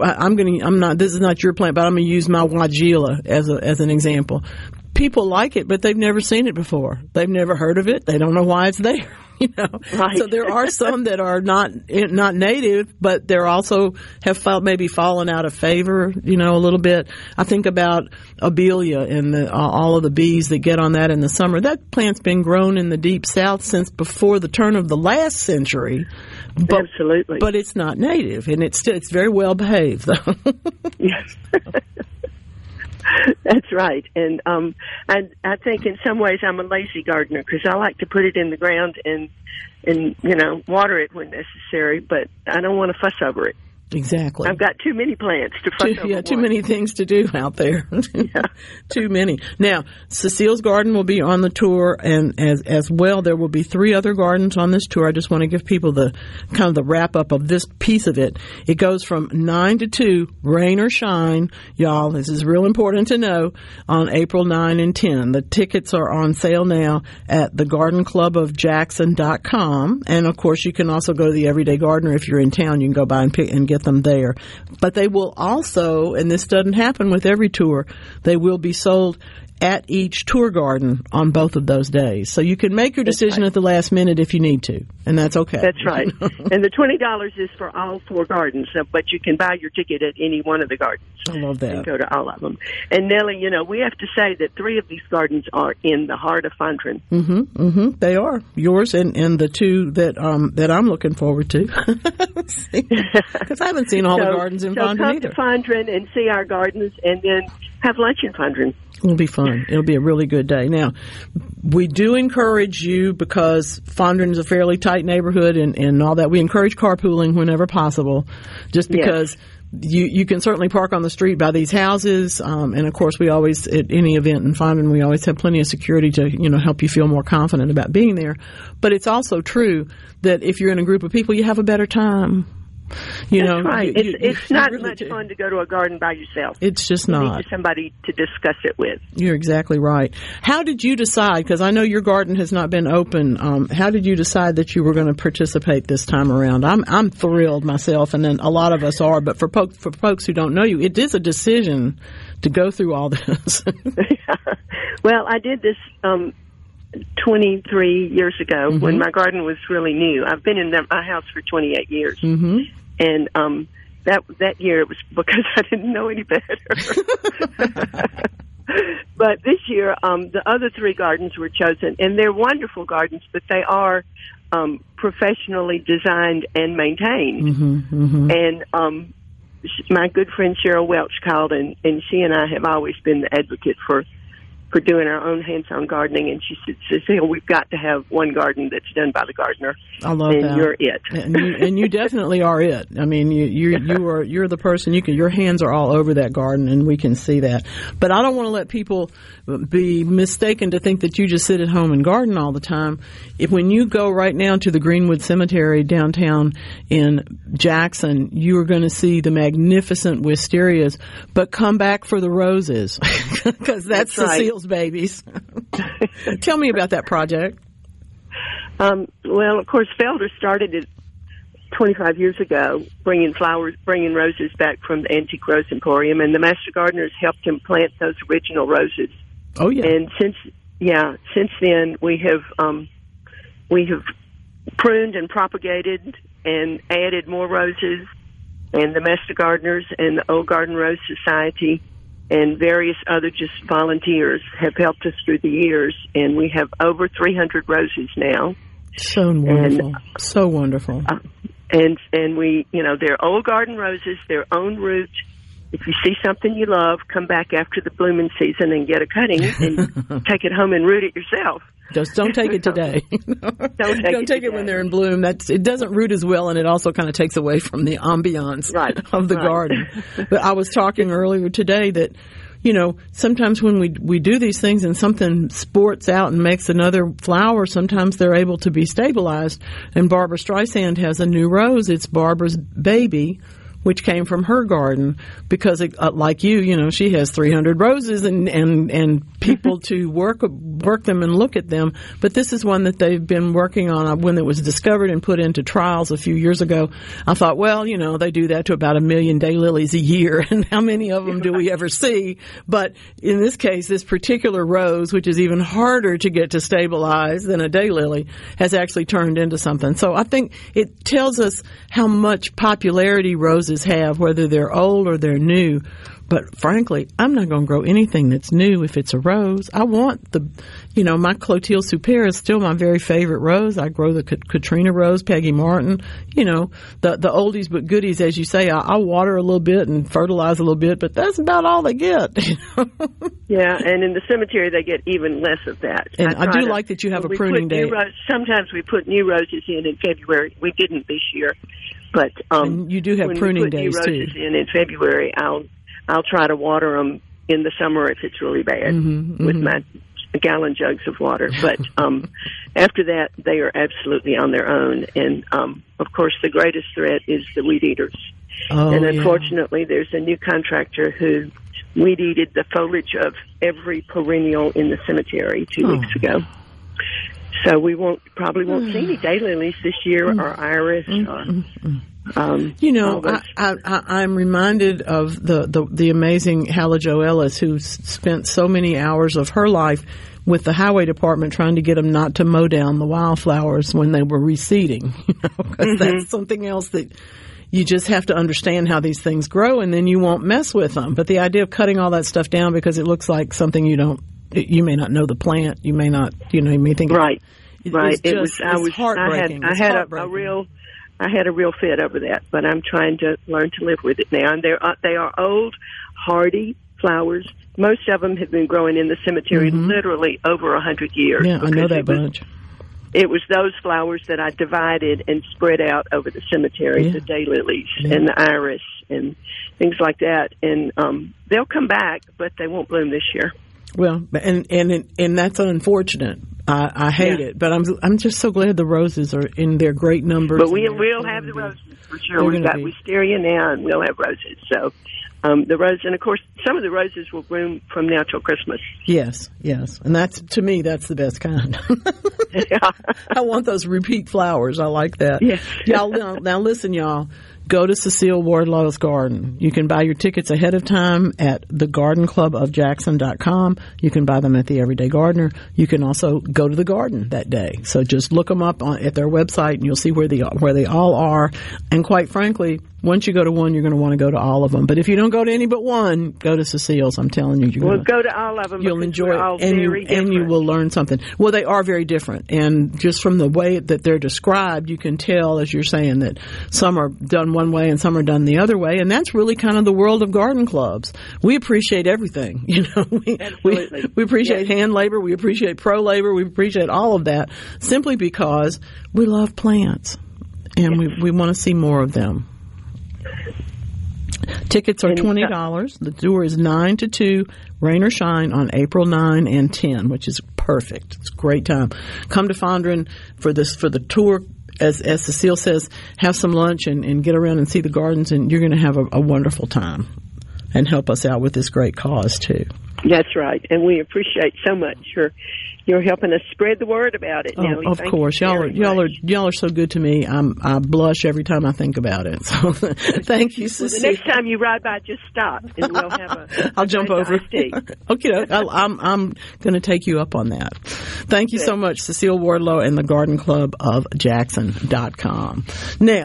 is not your plant, but I'm going to use my Wagila as an example. People like it, but they've never seen it before. They've never heard of it. They don't know why it's there. Right. So there are some that are not native, but they're also have maybe fallen out of favor, a little bit. I think about Abelia and all of the bees that get on that in the summer. That plant's been grown in the deep south since before the turn of the last century. But, absolutely. But it's not native, and it's very well behaved, though. Yes. That's right. And I think in some ways I'm a lazy gardener, because I like to put it in the ground and water it when necessary, but I don't want to fuss over it. Exactly. I've got too many plants to fuss over. Yeah, too many things to do out there. Yeah. Too many. Now, Cecile's Garden will be on the tour, and as well, there will be 3 other gardens on this tour. I just want to give people the kind of the wrap up of this piece of it. It goes from 9 to 2, rain or shine, y'all. This is real important to know, on April 9 and 10. The tickets are on sale now at thegardenclubofjackson.com, and of course, you can also go to the Everyday Gardener if you're in town. You can go by and get them there. But they will also, and this doesn't happen with every tour, they will be sold at each tour garden on both of those days. So you can make your decision at the last minute if you need to, and that's okay. That's right. And the $20 is for all 4 gardens, but you can buy your ticket at any one of the gardens. I love that. And go to all of them. And Nellie, we have to say that 3 of these gardens are in the heart of Fondren. Mm-hmm. Mm-hmm. They are. Yours and the 2 that I'm looking forward to. Because I haven't seen all the gardens in Fondren either. So come to Fondren and see our gardens, and then have lunch in Fondren. It'll be fun. It'll be a really good day. Now, we do encourage you, because Fondren is a fairly tight neighborhood and all that, we encourage carpooling whenever possible, just because you can certainly park on the street by these houses. And of course, we always, at any event in Fondren, we always have plenty of security to, help you feel more confident about being there. But it's also true that if you're in a group of people, you have a better time. You That's know, right. It's you not really much do. fun to go to a garden by yourself. It's just You not. need somebody to discuss it with. You're exactly right. How did you decide, because I know your garden has not been open, how did you decide that you were going to participate this time around? I'm thrilled myself, and then a lot of us are, but for folks who don't know you, it is a decision to go through all this. Well, I did this 23 years ago when my garden was really new. I've been in my house for 28 years. Mm-hmm. And that year it was because I didn't know any better. But this year, the other 3 gardens were chosen, and they're wonderful gardens, but they are professionally designed and maintained. Mm-hmm. And my good friend Cheryl Welch called, and she and I have always been the advocate for doing our own hands-on gardening, and she said, Cecile, we've got to have one garden that's done by the gardener. I love and that. You're it. And you definitely are it. I mean, you're the person. Your hands are all over that garden, and we can see that. But I don't want to let people be mistaken to think that you just sit at home and garden all the time. When you go right now to the Greenwood Cemetery downtown in Jackson, you are going to see the magnificent wisterias. But come back for the roses, because that's right. Cecile's babies. Tell me about that project. Well, of course, Felder started it 25 years ago, bringing roses back from the Antique Rose Emporium, and the Master Gardeners helped him plant those original roses. Oh yeah. And since then we have pruned and propagated and added more roses, and the Master Gardeners and the Old Garden Rose Society and various other just volunteers have helped us through the years, and we have over 300 roses now. So wonderful. So wonderful. And we, they're Old Garden roses, their own root. If you see something you love, come back after the blooming season and get a cutting and take it home and root it yourself. Just don't take it today. Don't take it when they're in bloom. It doesn't root as well, and it also kind of takes away from the ambiance of the garden. But I was talking earlier today that, sometimes when we do these things and something sports out and makes another flower, sometimes they're able to be stabilized. And Barbara Streisand has a new rose. It's Barbara's Baby, which came from her garden, because like you, she has 300 roses and people to work them and look at them. But this is one that they've been working on. When it was discovered and put into trials a few years ago, I thought, well, they do that to about 1 million daylilies a year, and how many of them do we ever see? But in this case, this particular rose, which is even harder to get to stabilize than a daylily, has actually turned into something. So I think it tells us how much popularity roses have, whether they're old or they're new. But frankly, I'm not going to grow anything that's new if it's a rose. I want my Clotilde Super is still my very favorite rose. I grow the Katrina rose, Peggy Martin, the oldies but goodies, as you say. I water a little bit and fertilize a little bit, but that's about all they get. Yeah, and in the cemetery they get even less of that. And I do like that you have a pruning day. Sometimes we put new roses in February. We didn't this year. But and you do have pruning days too. When we put new roses in February, I'll try to water them in the summer if it's really bad with my gallon jugs of water. But after that, they are absolutely on their own. And of course, the greatest threat is the weed eaters. And unfortunately, there's a new contractor who weed eated the foliage of every perennial in the cemetery 2 weeks ago. So we probably won't see any daylilies this year, or iris, or I'm reminded of the amazing Hala Jo Ellis, who spent so many hours of her life with the highway department trying to get them not to mow down the wildflowers when they were reseeding. Because that's something else that you just have to understand how these things grow, and then you won't mess with them. But the idea of cutting all that stuff down because it looks like something you may not know the plant, you may not, you may think right. It's heartbreaking. I had a real fit over that, but I'm trying to learn to live with it now. And they are old, hardy flowers. Most of them have been growing in the cemetery literally over 100 years. Yeah, I know that bunch. It was those flowers that I divided and spread out over the cemetery, the daylilies and the iris and things like that. And they'll come back, but they won't bloom this year. Well, and that's unfortunate. I hate it, but I'm just so glad the roses are in their great numbers. But we'll have the roses for sure. We've got wisteria now, and we'll have roses. So the rose, and of course, some of the roses will bloom from now till Christmas. Yes, and that's, to me, that's the best kind. I want those repeat flowers. I like that. Yes. Y'all, now listen, y'all. Go to Cecile Wardlow's garden. You can buy your tickets ahead of time at thegardenclubofjackson.com. You can buy them at the Everyday Gardener. You can also go to the garden that day. So just look them up at their website, and you'll see where they all are. And quite frankly, once you go to one, you're going to want to go to all of them. But if you don't go to any but one, go to Cecile's. I'm telling you, we'll go to all of them. You'll enjoy it, and you will learn something. Well, they are very different, and just from the way that they're described, you can tell, as you're saying, that some are done one way and some are done the other way, and that's really kind of the world of garden clubs. We appreciate everything, we appreciate hand labor, we appreciate pro labor, we appreciate all of that, simply because we love plants, and we want to see more of them. Tickets are $20. The tour is 9 to 2, rain or shine, on April 9 and 10, which is perfect. It's a great time. Come to Fondren for the tour. As Cecile says, have some lunch and get around and see the gardens, and you're going to have a wonderful time and help us out with this great cause too. That's right, and we appreciate so much you're helping us spread the word about it. Nellie. Of course, y'all are so good to me. I blush every time I think about it. So thank you, Cecile. The next time you ride by, just stop, and we'll have I'll jump over. Okay, I'm going to take you up on that. Thank you so much, Cecile Wardlow and the Garden Club of Jackson.com. Now,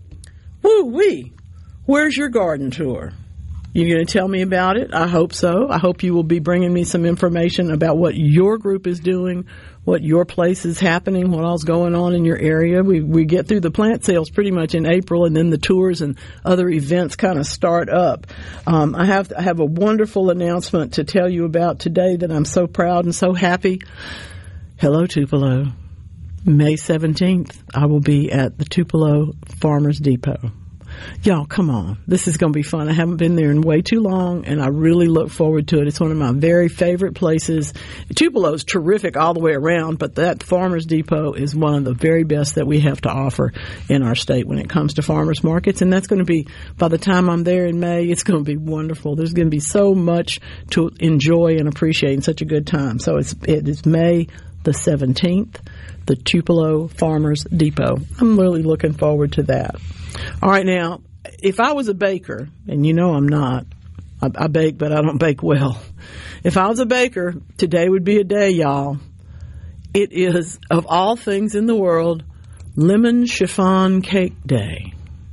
where's your garden tour? You going to tell me about it? I hope so. I hope you will be bringing me some information about what your group is doing, what your place is happening, what all's going on in your area. We get through the plant sales pretty much in April, and then the tours and other events kind of start up. I have a wonderful announcement to tell you about today that I'm so proud and so happy. Hello, Tupelo. May 17th, I will be at the Tupelo Farmers Depot. Y'all, come on. This is going to be fun. I haven't been there in way too long, and I really look forward to it. It's one of my very favorite places. Tupelo's terrific all the way around, but that Farmers Depot is one of the very best that we have to offer in our state when it comes to farmers markets, and that's going to be, by the time I'm there in May, it's going to be wonderful. There's going to be so much to enjoy and appreciate in such a good time. So it is May the 17th, the Tupelo Farmers Depot. I'm really looking forward to that. All right, now, if I was a baker, and you know I'm not, I bake, but I don't bake well. If I was a baker, today would be a day, y'all. It is, of all things in the world, Lemon Chiffon Cake Day.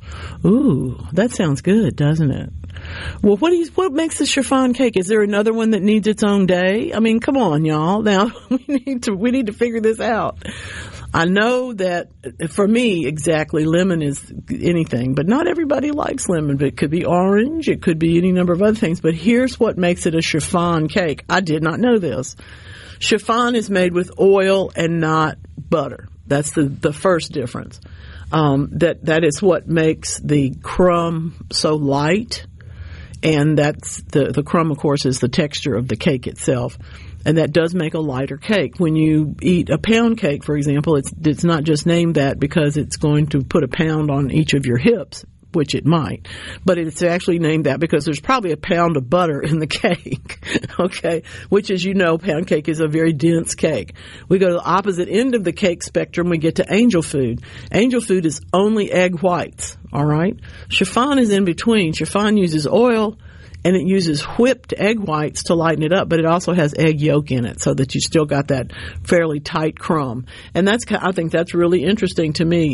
Ooh, that sounds good, doesn't it? Well, what makes the chiffon cake? Is there another one that needs its own day? I mean, come on, y'all. Now, we need to figure this out. I know that for me, exactly, lemon is anything, but not everybody likes lemon. But it could be orange, it could be any number of other things. But here's what makes it a chiffon cake. I did not know this. Chiffon is made with oil and not butter. That's the first difference. That is what makes the crumb so light. And that's the crumb, of course, is the texture of the cake itself. And that does make a lighter cake. When you eat a pound cake, for example, it's not just named that because it's going to put a pound on each of your hips, which it might. But it's actually named that because there's probably a pound of butter in the cake, okay? Which, as you know, pound cake is a very dense cake. We go to the opposite end of the cake spectrum. We get to angel food. Angel food is only egg whites, all right? Chiffon is in between. Chiffon uses oil, and it uses whipped egg whites to lighten it up, but it also has egg yolk in it so that you still got that fairly tight crumb. And I think that's really interesting to me.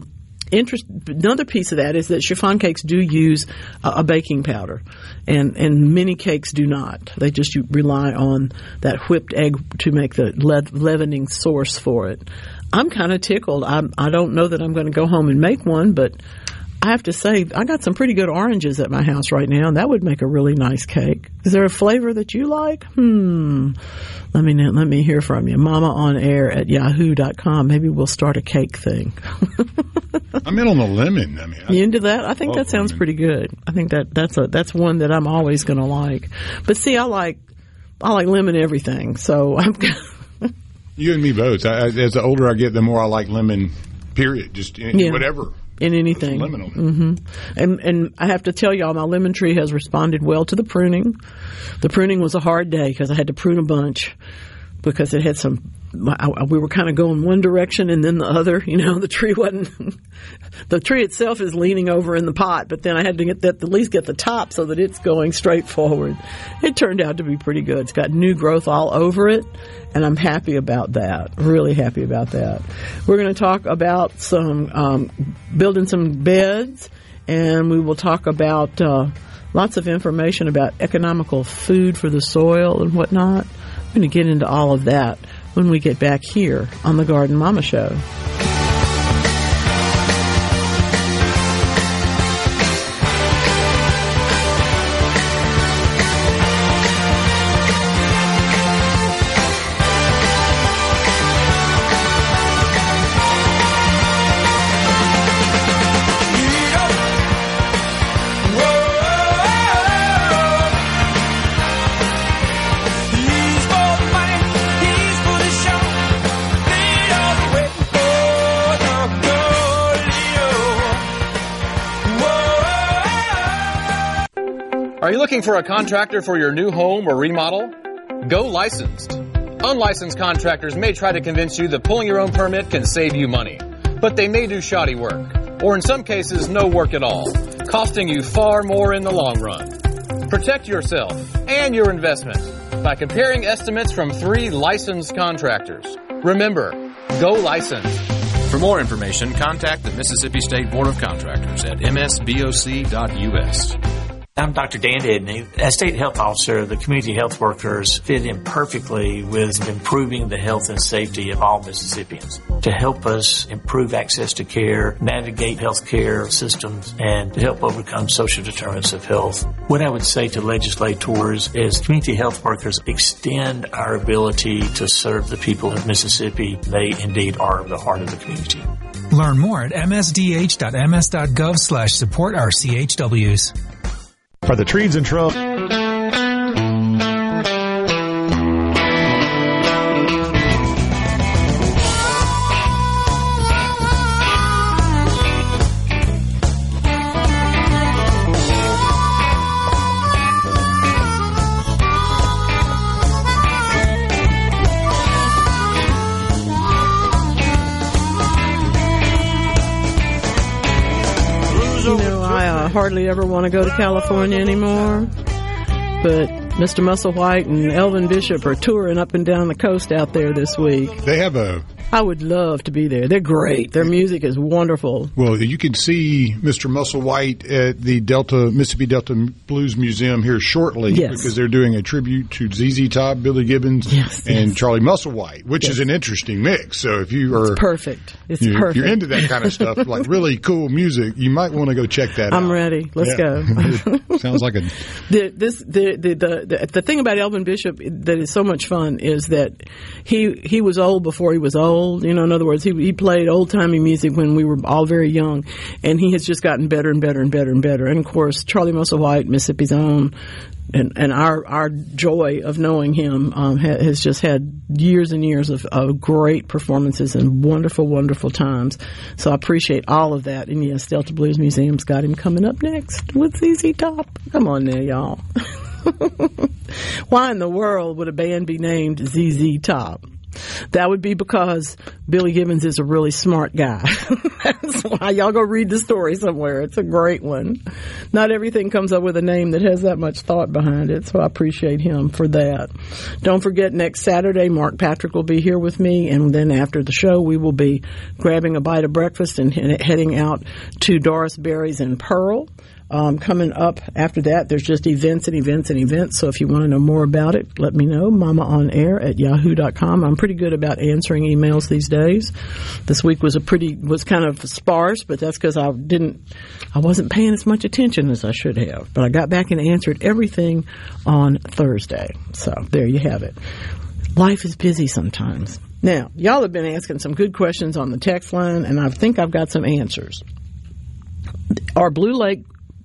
Another piece of that is that chiffon cakes do use a baking powder, and many cakes do not. They just rely on that whipped egg to make the leavening source for it. I'm kind of tickled. I don't know that I'm going to go home and make one, but I have to say, I got some pretty good oranges at my house right now, and that would make a really nice cake. Is there a flavor that you like? Let me hear from you. MamaOnAir@yahoo.com. Maybe we'll start a cake thing. I'm in on the lemon. You into that? I think that sounds pretty good. I think that's one that I'm always going to like. But see, I like I like lemon everything. So I'm. You and me both. As the older I get, the more I like lemon. Period. Just whatever. In anything. Lemon on it. And I have to tell y'all, my lemon tree has responded well to the pruning. The pruning was a hard day because I had to prune a bunch because it had some. We were kind of going one direction and then the other. The tree wasn't. The tree itself is leaning over in the pot, but then I had to at least get the top so that it's going straight forward. It turned out to be pretty good. It's got new growth all over it, and I'm happy about that. Really happy about that. We're going to talk about some building some beds, and we will talk about lots of information about economical food for the soil and whatnot. I'm going to get into all of that when we get back here on the Garden Mama Show. Are you looking for a contractor for your new home or remodel? Go licensed. Unlicensed contractors may try to convince you that pulling your own permit can save you money, but they may do shoddy work, or in some cases, no work at all, costing you far more in the long run. Protect yourself and your investment by comparing estimates from 3 licensed contractors. Remember, go licensed. For more information, contact the Mississippi State Board of Contractors at msboc.us. I'm Dr. Dan Edney. As state health officer, the community health workers fit in perfectly with improving the health and safety of all Mississippians to help us improve access to care, navigate health care systems, and to help overcome social determinants of health. What I would say to legislators is community health workers extend our ability to serve the people of Mississippi. They indeed are the heart of the community. Learn more at msdh.ms.gov/support-our-CHWs. For the Trees and Shrubs. Hardly ever want to go to California anymore, but Mr. Musselwhite and Elvin Bishop are touring up and down the coast out there this week. They have a... I would love to be there. They're great. Their music is wonderful. Well, you can see Mr. Musselwhite at the Mississippi Delta Blues Museum here shortly, because they're doing a tribute to ZZ Top, Billy Gibbons, and Charlie Musselwhite, which is an interesting mix. So if you are... It's perfect. It's perfect. If you're into that kind of stuff, like really cool music, you might want to go check that out. I'm ready. Let's go. Sounds like a... The thing about Elvin Bishop that is so much fun is that he was old before he was old. In other words, he played old-timey music when we were all very young, and he has just gotten better and better and better and better. And, of course, Charlie Musselwhite, Mississippi's own, and our joy of knowing him has just had years and years of great performances and wonderful, wonderful times. So I appreciate all of that. And, yes, Delta Blues Museum's got him coming up next with ZZ Top. Come on now, y'all. Why in the world would a band be named ZZ Top? That would be because Billy Gibbons is a really smart guy. That's why. Y'all go read the story somewhere. It's a great one. Not everything comes up with a name that has that much thought behind it, so I appreciate him for that. Don't forget, next Saturday, Mark Patrick will be here with me, and then after the show, we will be grabbing a bite of breakfast and heading out to Doris Berry's in Pearl. Coming up after that, there's just events and events and events. So if you want to know more about it, let me know. mamaonair@yahoo.com. I'm pretty good about answering emails these days. This week was kind of sparse, but that's because I wasn't paying as much attention as I should have. But I got back and answered everything on Thursday. So there you have it. Life is busy sometimes. Now, y'all have been asking some good questions on the text line, and I think I've got some answers. Are Blue Lake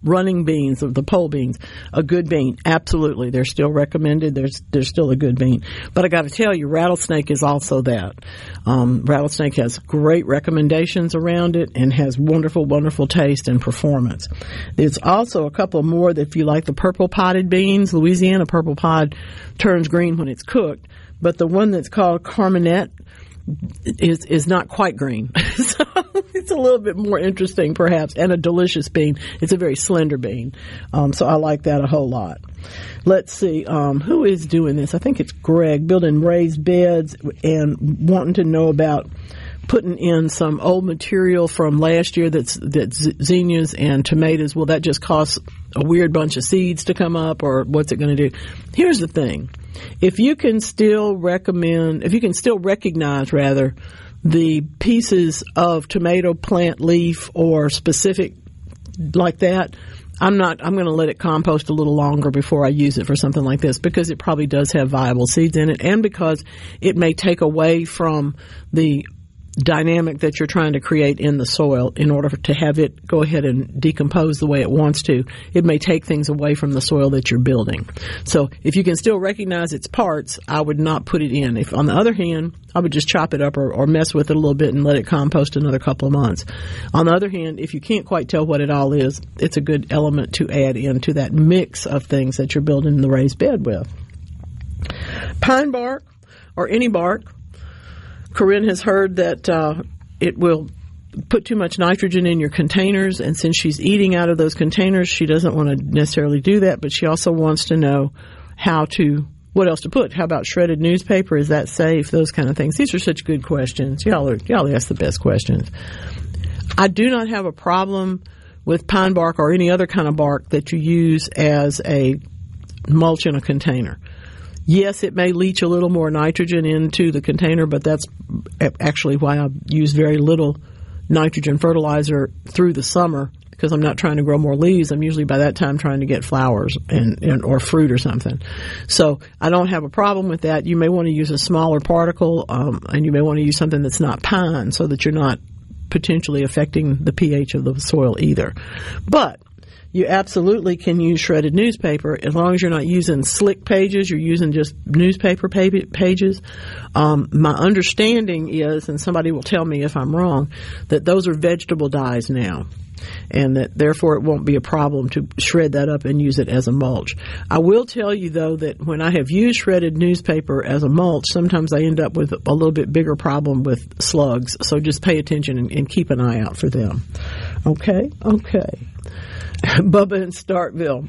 running beans, the pole beans, a good bean. Absolutely. They're still recommended. There's still a good bean. But I got to tell you, rattlesnake is also that. Rattlesnake has great recommendations around it and has wonderful, wonderful taste and performance. There's also a couple more that if you like the purple potted beans, Louisiana purple pod turns green when it's cooked. But the one that's called Carmenet is not quite green. So it's a little bit more interesting perhaps, and a delicious bean. It's a very slender bean. So I like that a whole lot. Let's see, who is doing this? I think it's Greg, building raised beds and wanting to know about putting in some old material from last year that's zinnias and tomatoes. Will that just cost a weird bunch of seeds to come up, or what's it going to do? Here's the thing. If you can still recognize the pieces of tomato plant leaf or specific like that, I'm going to let it compost a little longer before I use it for something like this, because it probably does have viable seeds in it, and because it may take away from the dynamic that you're trying to create in the soil in order to have it go ahead and decompose the way it wants to. It may take things away from the soil that you're building. So if you can still recognize its parts, I would not put it in. If, on the other hand, I would just chop it up or mess with it a little bit and let it compost another couple of months. On the other hand, if you can't quite tell what it all is, it's a good element to add into that mix of things that you're building the raised bed with. Pine bark or any bark. Corinne has heard that it will put too much nitrogen in your containers, and since she's eating out of those containers, she doesn't want to necessarily do that, but she also wants to know what else to put. How about shredded newspaper? Is that safe? Those kind of things. These are such good questions. Y'all ask the best questions. I do not have a problem with pine bark or any other kind of bark that you use as a mulch in a container. Yes, it may leach a little more nitrogen into the container, but that's actually why I use very little nitrogen fertilizer through the summer, because I'm not trying to grow more leaves. I'm usually by that time trying to get flowers or fruit or something. So I don't have a problem with that. You may want to use a smaller particle, and you may want to use something that's not pine so that you're not potentially affecting the pH of the soil either. But you absolutely can use shredded newspaper as long as you're not using slick pages. You're using just newspaper pages. My understanding is, and somebody will tell me if I'm wrong, that those are vegetable dyes now, and that therefore it won't be a problem to shred that up and use it as a mulch. I will tell you, though, that when I have used shredded newspaper as a mulch, sometimes I end up with a little bit bigger problem with slugs. So just pay attention and keep an eye out for them. Okay. Bubba in Starkville.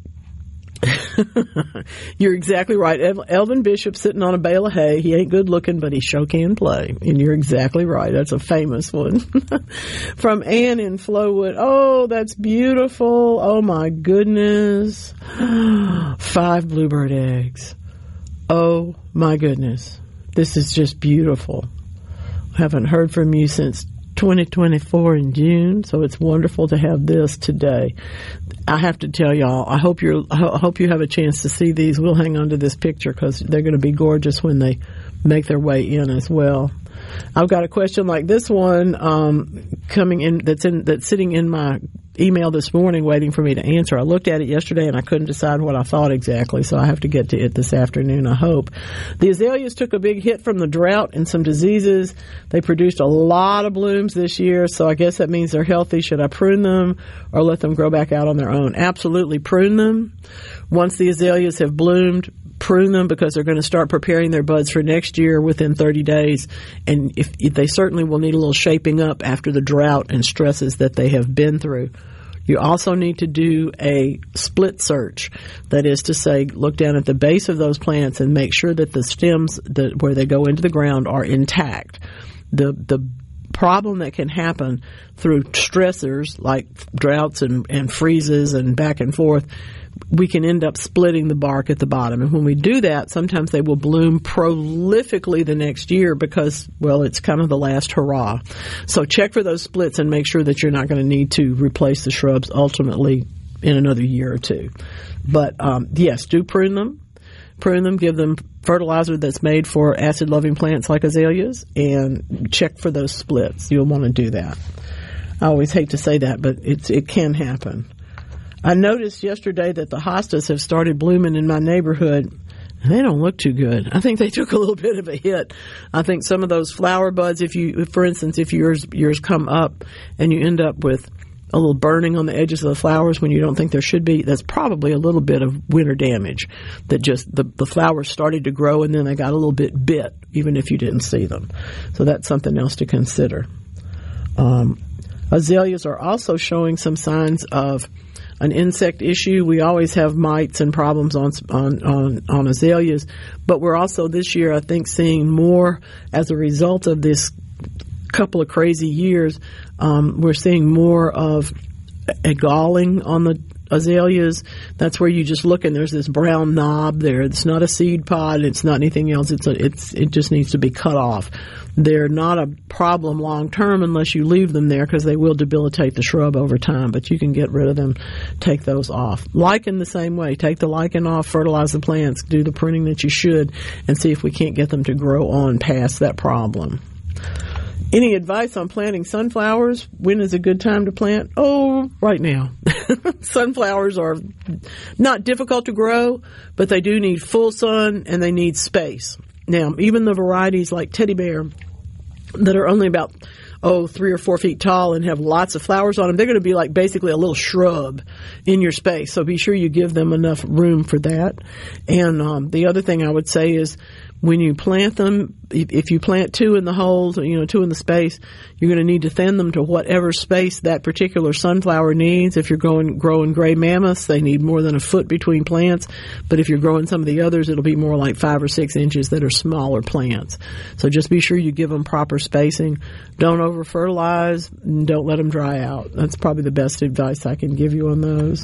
You're exactly right. Elvin Bishop sitting on a bale of hay. He ain't good looking, but he sure can play. And you're exactly right. That's a famous one. From Ann in Flowood. Oh, that's beautiful. Oh, my goodness. 5 bluebird eggs. Oh, my goodness. This is just beautiful. Haven't heard from you since 2024 in June, so it's wonderful to have this today. I have to tell y'all, I hope you have a chance to see these. We'll hang on to this picture because they're going to be gorgeous when they make their way in as well. I've got a question like this one coming in that's sitting in my email this morning waiting for me to answer. I looked at it yesterday and I couldn't decide what I thought exactly, so I have to get to it this afternoon, I hope. The azaleas took a big hit from the drought and some diseases. They produced a lot of blooms this year, so I guess that means they're healthy. Should I prune them or let them grow back out on their own? Absolutely prune them. Once the azaleas have bloomed, prune them, because they're going to start preparing their buds for next year within 30 days. And if they certainly will need a little shaping up after the drought and stresses that they have been through. You also need to do a split search. That is to say, look down at the base of those plants and make sure that the stems where they go into the ground are intact. The problem that can happen through stressors like droughts and freezes and back and forth, we can end up splitting the bark at the bottom. And when we do that, sometimes they will bloom prolifically the next year because, well, it's kind of the last hurrah. So check for those splits and make sure that you're not going to need to replace the shrubs ultimately in another year or two. But, yes, do prune them. Prune them, give them fertilizer that's made for acid-loving plants like azaleas, and check for those splits. You'll want to do that. I always hate to say that, but it can happen. I noticed yesterday that the hostas have started blooming in my neighborhood. They don't look too good. I think they took a little bit of a hit. I think some of those flower buds, for instance, if yours come up and you end up with a little burning on the edges of the flowers when you don't think there should be, that's probably a little bit of winter damage. That just the flowers started to grow and then they got a little bit bit, even if you didn't see them. So that's something else to consider. Azaleas are also showing some signs of an insect issue. We always have mites and problems on azaleas, but we're also this year, I think, seeing more as a result of this couple of crazy years. We're seeing more of a galling on the azaleas. That's where you just look and there's this brown knob there. It's not a seed pod. It's not anything else. It just needs to be cut off. They're not a problem long term unless you leave them there, because they will debilitate the shrub over time, but you can get rid of them, take those off. Lichen the same way. Take the lichen off, fertilize the plants, do the pruning that you should, and see if we can't get them to grow on past that problem. Any advice on planting sunflowers? When is a good time to plant? Oh, right now. Sunflowers are not difficult to grow, but they do need full sun and they need space. Now, even the varieties like Teddy Bear that are only about 3 or 4 feet tall and have lots of flowers on them, they're going to be like basically a little shrub in your space. So be sure you give them enough room for that. And the other thing I would say is, when you plant them, if you plant 2 in the holes, 2 in the space, you're going to need to thin them to whatever space that particular sunflower needs. If you're growing gray mammoths, they need more than a foot between plants. But if you're growing some of the others, it'll be more like 5 or 6 inches that are smaller plants. So just be sure you give them proper spacing. Don't over fertilize, and don't let them dry out. That's probably the best advice I can give you on those.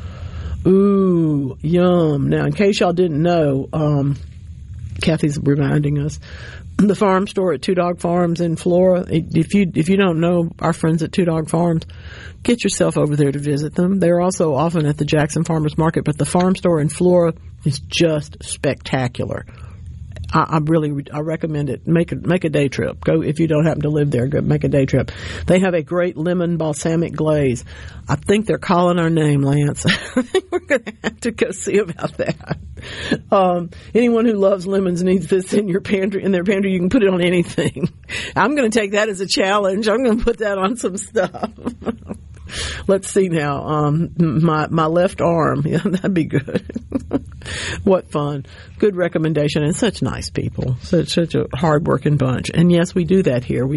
Ooh, yum. Now, in case y'all didn't know, Kathy's reminding us, the farm store at Two Dog Farms in Flora. If you don't know our friends at Two Dog Farms, get yourself over there to visit them. They're also often at the Jackson Farmers Market, but the farm store in Flora is just spectacular. I recommend it. Make a day trip. Go if you don't happen to live there. Go make a day trip. They have a great lemon balsamic glaze. I think they're calling our name, Lance. I think we're going to have to go see about that. Anyone who loves lemons needs this in their pantry. You can put it on anything. I'm going to take that as a challenge. I'm going to put that on some stuff. Let's see now. My left arm. Yeah, that'd be good. What fun. Good recommendation, and such nice people. Such a hard-working bunch. And yes, we do that here.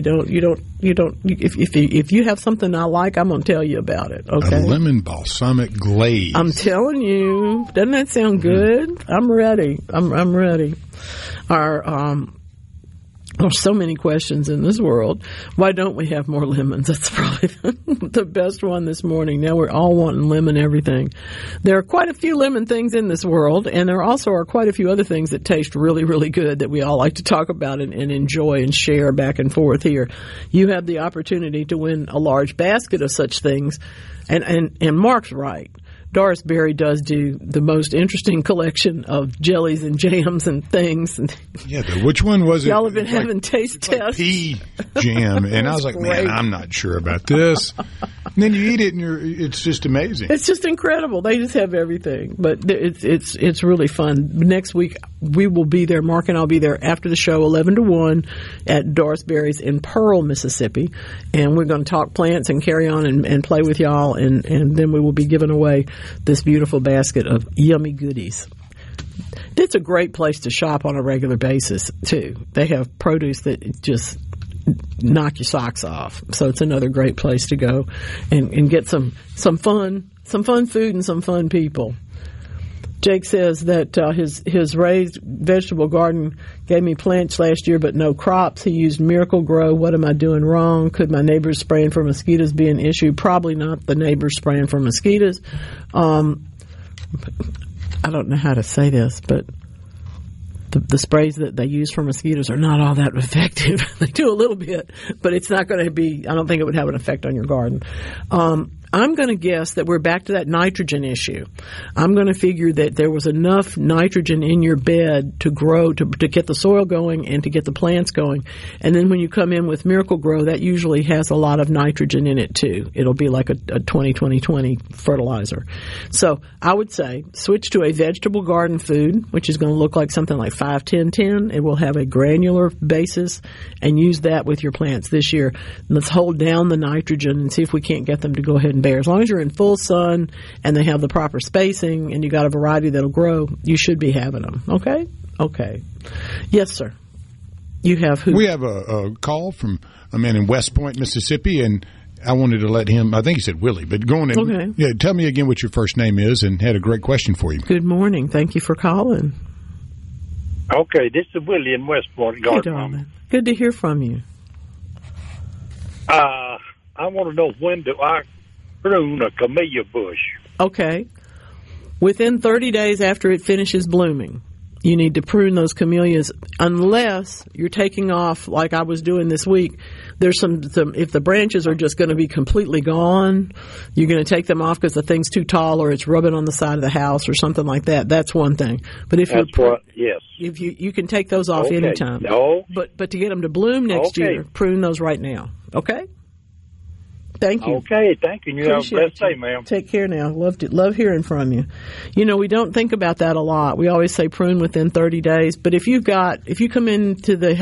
If you have something I like, I'm going to tell you about it. Okay. A lemon balsamic glaze. I'm telling you. Doesn't that sound good? I'm ready. I'm ready. There's so many questions in this world. Why don't we have more lemons? That's probably the best one this morning. Now we're all wanting lemon everything. There are quite a few lemon things in this world, and there also are quite a few other things that taste really, really good that we all like to talk about and enjoy and share back and forth here. You have the opportunity to win a large basket of such things, and Mark's right. Doris Berry does do the most interesting collection of jellies and jams and things. Yeah, but which one was it? Y'all have been having taste tests. Like pea jam, and I was like, man, I'm not sure about this. And then you eat it, and it's just amazing. It's just incredible. They just have everything, but it's really fun. Next week we will be there. Mark and I'll be there after the show, 11 to 1, at Doris Berry's in Pearl, Mississippi, and we're going to talk plants and carry on and play with y'all, and then we will be giving away this beautiful basket of yummy goodies. It's a great place to shop on a regular basis, too. They have produce that just knock your socks off. So it's another great place to go and get some fun food and some fun people. Jake says that his raised vegetable garden gave me plants last year, but no crops. He used Miracle Grow. What am I doing wrong? Could my neighbors spraying for mosquitoes be an issue? Probably not the neighbors spraying for mosquitoes. I don't know how to say this, but the sprays that they use for mosquitoes are not all that effective. They do a little bit, but it's not going to be, I don't think it would have an effect on your garden. I'm going to guess that we're back to that nitrogen issue. I'm going to figure that there was enough nitrogen in your bed to grow, to get the soil going and to get the plants going. And then when you come in with Miracle-Gro, that usually has a lot of nitrogen in it too. It'll be like a 20-20-20 fertilizer. So I would say switch to a vegetable garden food, which is going to look like something like 5-10-10. It will have a granular basis, and use that with your plants this year. Let's hold down the nitrogen and see if we can't get them to go ahead and bear. As long as you're in full sun and they have the proper spacing and you got a variety that'll grow, you should be having them. Okay? Okay. Yes, sir. You have who? We have a call from a man in West Point, Mississippi, and I wanted to let him, I think he said Willie, but go on in. Okay. Yeah, tell me again what your first name is, and had a great question for you. Good morning. Thank you for calling. Okay, this is Willie in West Point. Hey, darling. Good to hear from you. I want to know, when do I prune a camellia bush? Okay. Within 30 days after it finishes blooming, you need to prune those camellias, unless you're taking off like I was doing this week. There's some if the branches are just going to be completely gone, you're going to take them off because the thing's too tall or it's rubbing on the side of the house or something like that. That's one thing. But if yes. If you can take those off anytime. No. But to get them to bloom next year, prune those right now. Okay? Thank you. Okay, thank you. You have a blessed day, ma'am. Take care now. Love hearing from you. You know, we don't think about that a lot. We always say prune within 30 days. But if you come into the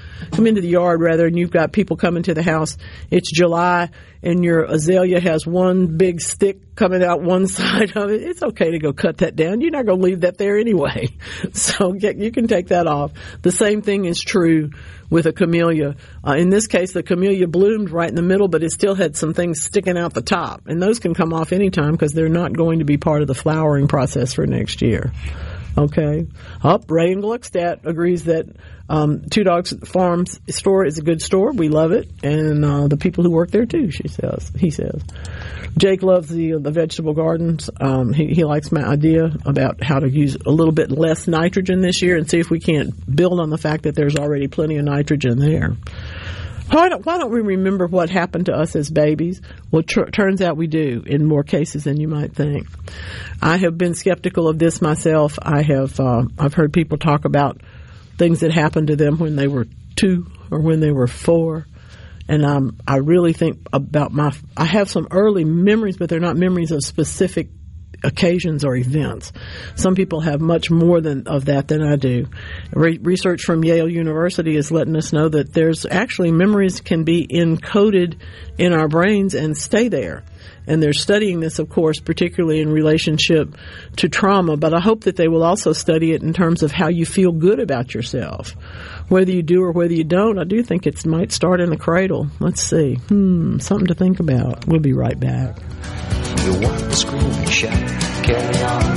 yard rather, and you've got people coming to the house, it's July, and your azalea has one big stick coming out one side of it, it's okay to go cut that down. You're not going to leave that there anyway. So you can take that off. The same thing is true with a camellia. In this case, the camellia bloomed right in the middle, but it still had some things sticking out the top. And those can come off anytime because they're not going to be part of the flowering process for next year. Okay. Ray in Gluckstadt agrees that Two Dogs Farms store is a good store. We love it. And the people who work there, too, he says. Jake loves the vegetable gardens. He likes my idea about how to use a little bit less nitrogen this year and see if we can't build on the fact that there's already plenty of nitrogen there. Why don't we remember what happened to us as babies? Well, turns out we do in more cases than you might think. I have been skeptical of this myself. I've heard people talk about things that happened to them when they were 2 or when they were 4. And I really think about I have some early memories, but they're not memories of specific occasions or events. Some people have much more of that than I do. Research from Yale University is letting us know that there's actually memories can be encoded in our brains and stay there. And they're studying this, of course, particularly in relationship to trauma, but I hope that they will also study it in terms of how you feel good about yourself. Whether you do or whether you don't, I do think it might start in the cradle. Let's see. Something to think about. We'll be right back. You want to scream and shout, carry on,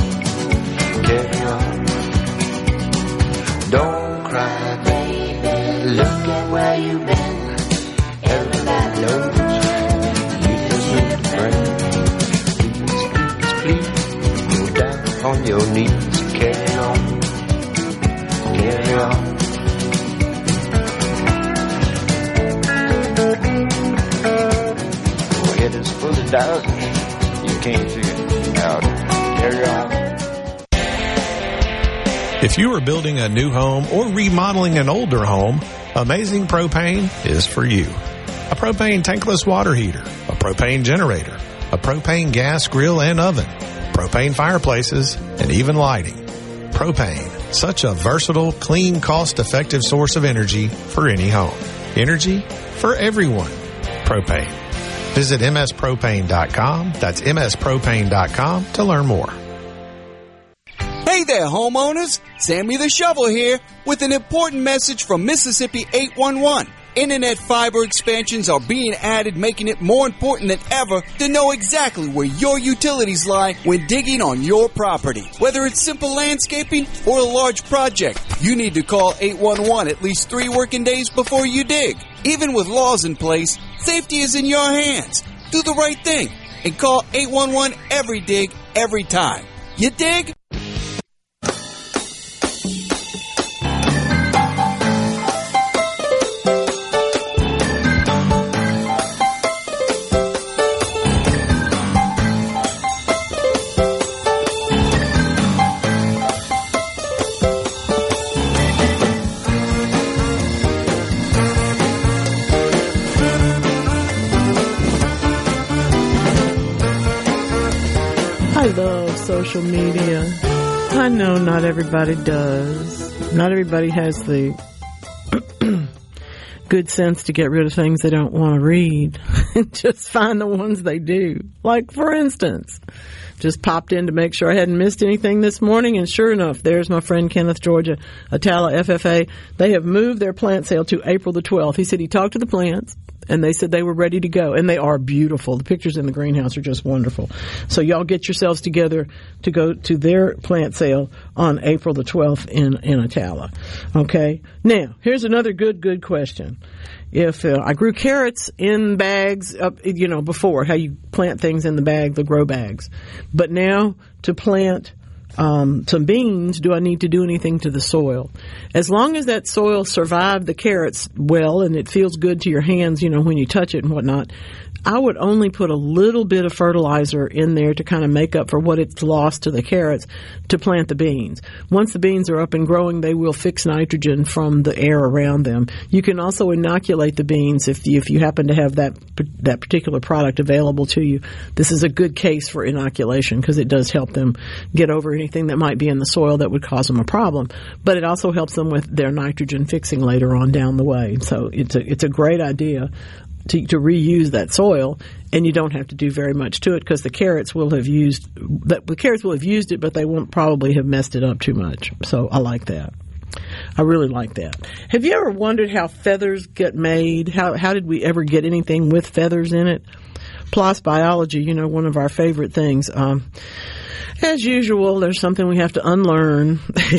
don't cry, baby, look at where you've been, everybody knows, you just need to pray, please, go down on your knees, carry on, your head is full of doubt. Can't figure it out. Carry on. If you are building a new home or remodeling an older home, Amazing Propane is for you. A propane tankless water heater, a propane generator, a propane gas grill and oven, propane fireplaces, and even lighting. Propane, such a versatile, clean, cost-effective source of energy for any home. Energy for everyone. Propane. Visit mspropane.com. That's mspropane.com to learn more. Hey there, homeowners. Sammy the Shovel here with an important message from Mississippi 811. Internet fiber expansions are being added, making it more important than ever to know exactly where your utilities lie when digging on your property. Whether it's simple landscaping or a large project, you need to call 811 at least 3 working days before you dig. Even with laws in place, safety is in your hands. Do the right thing and call 811 every dig, every time. You dig? social media. I know not everybody does. Not everybody has the good sense to get rid of things they don't want to read. Just find the ones they do. Like, for instance, just popped in to make sure I hadn't missed anything this morning, and sure enough, there's my friend Kenneth Georgia, Atala FFA. They have moved their plant sale to April the 12th. He said he talked to the plants, and they said they were ready to go, and they are beautiful. The pictures in the greenhouse are just wonderful. So y'all get yourselves together to go to their plant sale on April the 12th in Atala. Okay? Now, here's another good question. If I grew carrots in bags, before, how you plant things in the bag, the grow bags. But now to plant some beans, do I need to do anything to the soil? As long as that soil survived the carrots well and it feels good to your hands, when you touch it and whatnot, I would only put a little bit of fertilizer in there to kind of make up for what it's lost to the carrots to plant the beans. Once the beans are up and growing, they will fix nitrogen from the air around them. You can also inoculate the beans if you happen to have that particular product available to you. This is a good case for inoculation because it does help them get over anything that might be in the soil that would cause them a problem. But it also helps them with their nitrogen fixing later on down the way. So it's a great idea to reuse that soil, and you don't have to do very much to it because the carrots will have used it, but they won't probably have messed it up too much. So I like that. I really like that. Have you ever wondered how feathers get made? How did we ever get anything with feathers in it? PLOS biology, one of our favorite things. As usual, there's something we have to unlearn.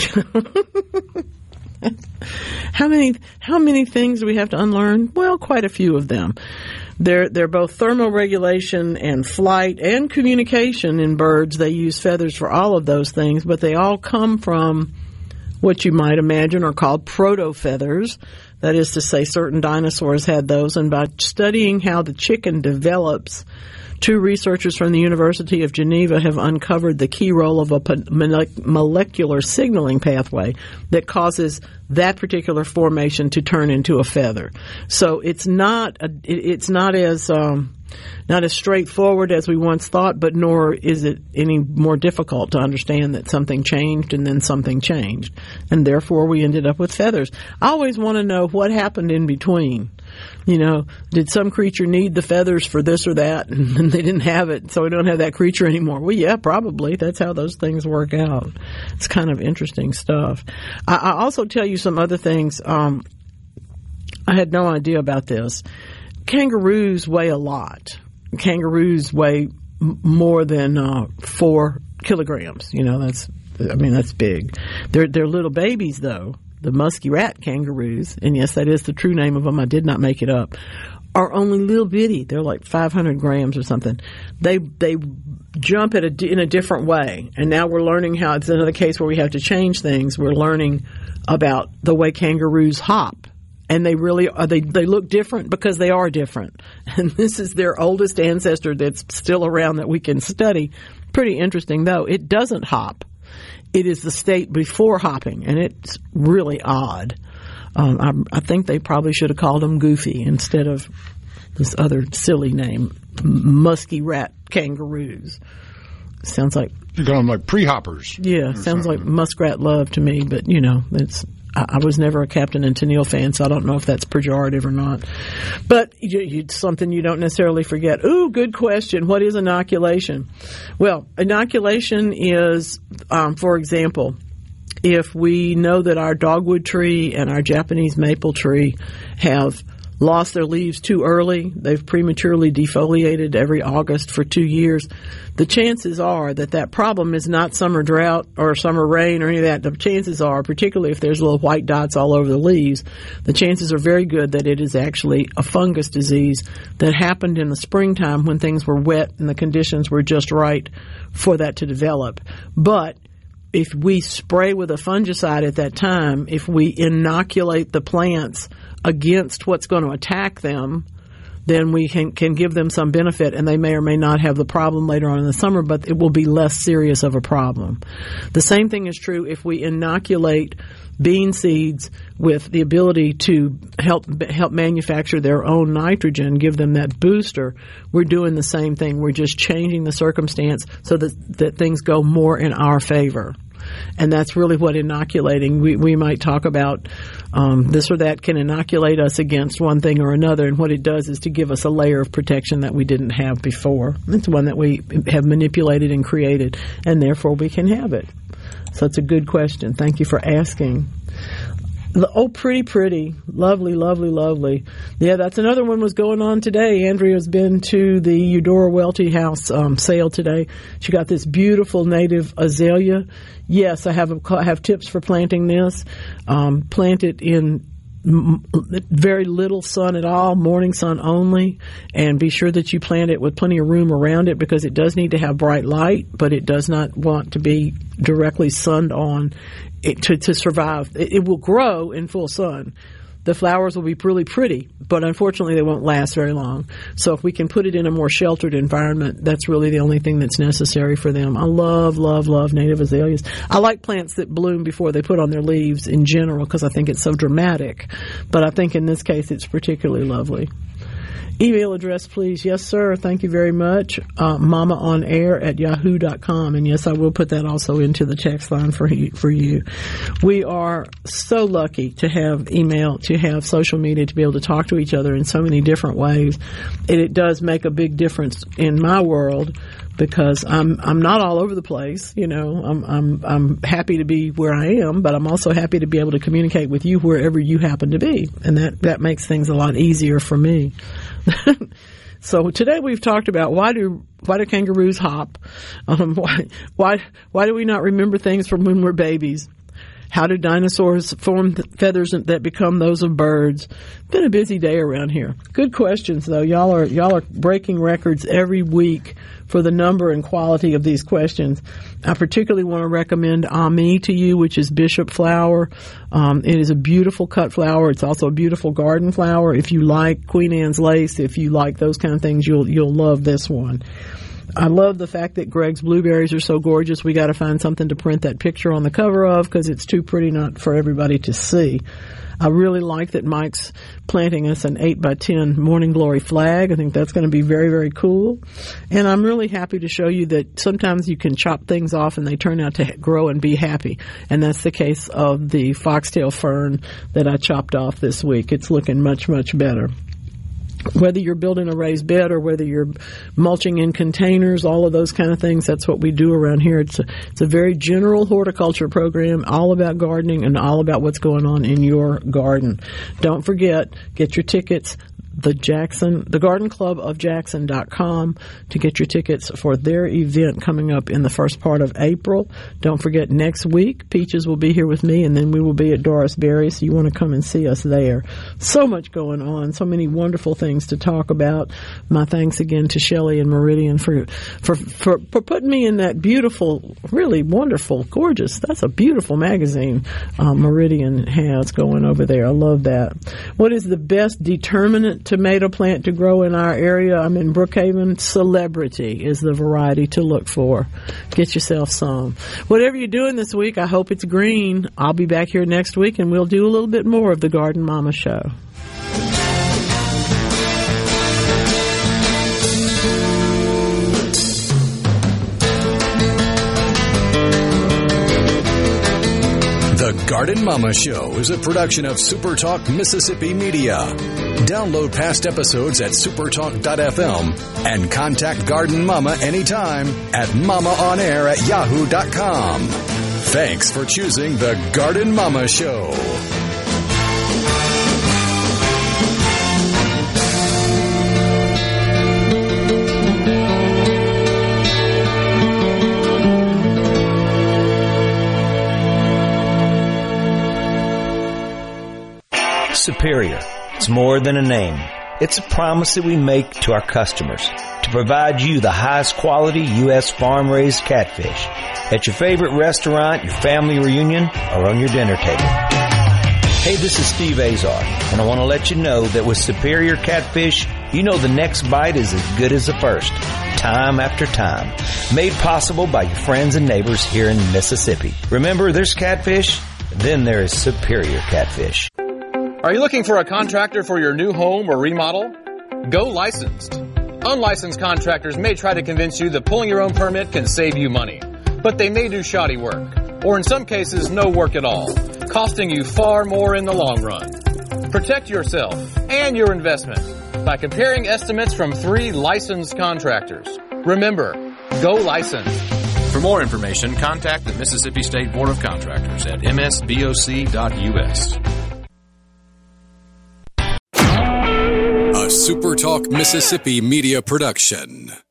How many things do we have to unlearn? Well, quite a few of them. They're both thermoregulation and flight and communication in birds. They use feathers for all of those things, but they all come from what you might imagine are called proto-feathers. That is to say, certain dinosaurs had those, and by studying how the chicken develops, two researchers from the University of Geneva have uncovered the key role of a molecular signaling pathway that causes that particular formation to turn into a feather. So it's not as straightforward as we once thought, but nor is it any more difficult to understand that something changed and then something changed, and therefore we ended up with feathers. I always want to know what happened in between. Did some creature need the feathers for this or that, and they didn't have it, so we don't have that creature anymore? Well, yeah, probably. That's how those things work out. It's kind of interesting stuff. I also tell you some other things. I had no idea about this. Kangaroos weigh a lot. Kangaroos weigh more than 4 kilograms. That's big. They're little babies, though. The musky rat kangaroos, and yes, that is the true name of them. I did not make it up. Are only little bitty. They're like 500 grams or something. They jump in a different way, and now we're learning how. It's another case where we have to change things. We're learning about the way kangaroos hop. And they really are, they look different because they are different. And this is their oldest ancestor that's still around that we can study. Pretty interesting, though. It doesn't hop. It is the state before hopping, and it's really odd. I think they probably should have called them Goofy instead of this other silly name, musky rat kangaroos. Sounds like... You call them like pre-hoppers. Yeah, sounds like muskrat love to me, but, it's... I was never a Captain and Tennille fan, so I don't know if that's pejorative or not. But it's something you don't necessarily forget. Ooh, good question. What is inoculation? Well, inoculation is, for example, if we know that our dogwood tree and our Japanese maple tree have lost their leaves too early, they've prematurely defoliated every August for 2 years, the chances are that problem is not summer drought or summer rain or any of that. The chances are, particularly if there's little white dots all over the leaves, the chances are very good that it is actually a fungus disease that happened in the springtime when things were wet and the conditions were just right for that to develop. But if we spray with a fungicide at that time, if we inoculate the plants against what's going to attack them, then we can give them some benefit, and they may or may not have the problem later on in the summer, but it will be less serious of a problem. The same thing is true if we inoculate bean seeds with the ability to help manufacture their own nitrogen, give them that booster. We're doing the same thing. We're just changing the circumstance so that things go more in our favor. And that's really what inoculating, we might talk about this or that can inoculate us against one thing or another, and what it does is to give us a layer of protection that we didn't have before. It's one that we have manipulated and created, and therefore we can have it. So it's a good question. Thank you for asking. Oh, pretty. Lovely. Yeah, that's another one was going on today. Andrea's been to the Eudora Welty House sale today. She got this beautiful native azalea. Yes, I have tips for planting this. Plant it in very little sun at all, morning sun only, and be sure that you plant it with plenty of room around it because it does need to have bright light, but it does not want to be directly sunned on to survive. It will grow in full sun. The flowers will be really pretty, but unfortunately they won't last very long. So if we can put it in a more sheltered environment, that's really the only thing that's necessary for them. I love native azaleas. I like plants that bloom before they put on their leaves in general because I think it's so dramatic. But I think in this case it's particularly lovely. Email address, please. Yes, sir. Thank you very much. mamaonair@yahoo.com. And yes, I will put that also into the text line for you. We are so lucky to have email, to have social media, to be able to talk to each other in so many different ways. And it does make a big difference in my world because I'm not all over the place. You know, I'm happy to be where I am, but I'm also happy to be able to communicate with you wherever you happen to be. And that makes things a lot easier for me. So today we've talked about why do kangaroos hop? Why do we not remember things from when we're babies? How do dinosaurs form feathers that become those of birds? Been a busy day around here. Good questions though. Y'all are breaking records every week for the number and quality of these questions. I particularly want to recommend Ami to you, which is bishop flower. It is a beautiful cut flower. It's also a beautiful garden flower. If you like Queen Anne's lace, if you like those kind of things, you'll love this one. I love the fact that Greg's blueberries are so gorgeous. We got to find something to print that picture on the cover of because it's too pretty not for everybody to see. I really like that Mike's planting us an 8x10 Morning Glory flag. I think that's going to be very, very cool. And I'm really happy to show you that sometimes you can chop things off and they turn out to grow and be happy. And that's the case of the foxtail fern that I chopped off this week. It's looking much, much better. Whether you're building a raised bed or whether you're mulching in containers, all of those kind of things, that's what we do around here. It's a very general horticulture program, all about gardening and all about what's going on in your garden. Don't forget, get your tickets. The Garden Club of Jackson.com to get your tickets for their event coming up in the first part of April. Don't forget, next week, Peaches will be here with me, and then we will be at Doris Berry, so you want to come and see us there. So much going on, so many wonderful things to talk about. My thanks again to Shelley and Meridian for putting me in that beautiful, really wonderful, gorgeous, that's a beautiful magazine Meridian has going over there. I love that. What is the best determinant tomato plant to grow in our area? I'm in Brookhaven. Celebrity is the variety to look for. Get yourself some. Whatever you're doing this week, I hope it's green. I'll be back here next week and we'll do a little bit more of the Garden Mama Show. The Garden Mama Show is a production of SuperTalk Mississippi Media. Download past episodes at supertalk.fm and contact Garden Mama anytime at mamaonair@yahoo.com. Thanks for choosing The Garden Mama Show. Superior. It's more than a name. It's a promise that we make to our customers to provide you the highest quality U.S. farm-raised catfish at your favorite restaurant, your family reunion, or on your dinner table. Hey, this is Steve Azar, and I want to let you know that with Superior Catfish, you know the next bite is as good as the first, time after time. Made possible by your friends and neighbors here in Mississippi. Remember, there's catfish, Then there is Superior Catfish. Are you looking for a contractor for your new home or remodel? Go licensed. Unlicensed contractors may try to convince you that pulling your own permit can save you money, but they may do shoddy work, or in some cases, no work at all, costing you far more in the long run. Protect yourself and your investment by comparing estimates from 3 licensed contractors. Remember, go licensed. For more information, contact the Mississippi State Board of Contractors at msboc.us. A SuperTalk Mississippi media production.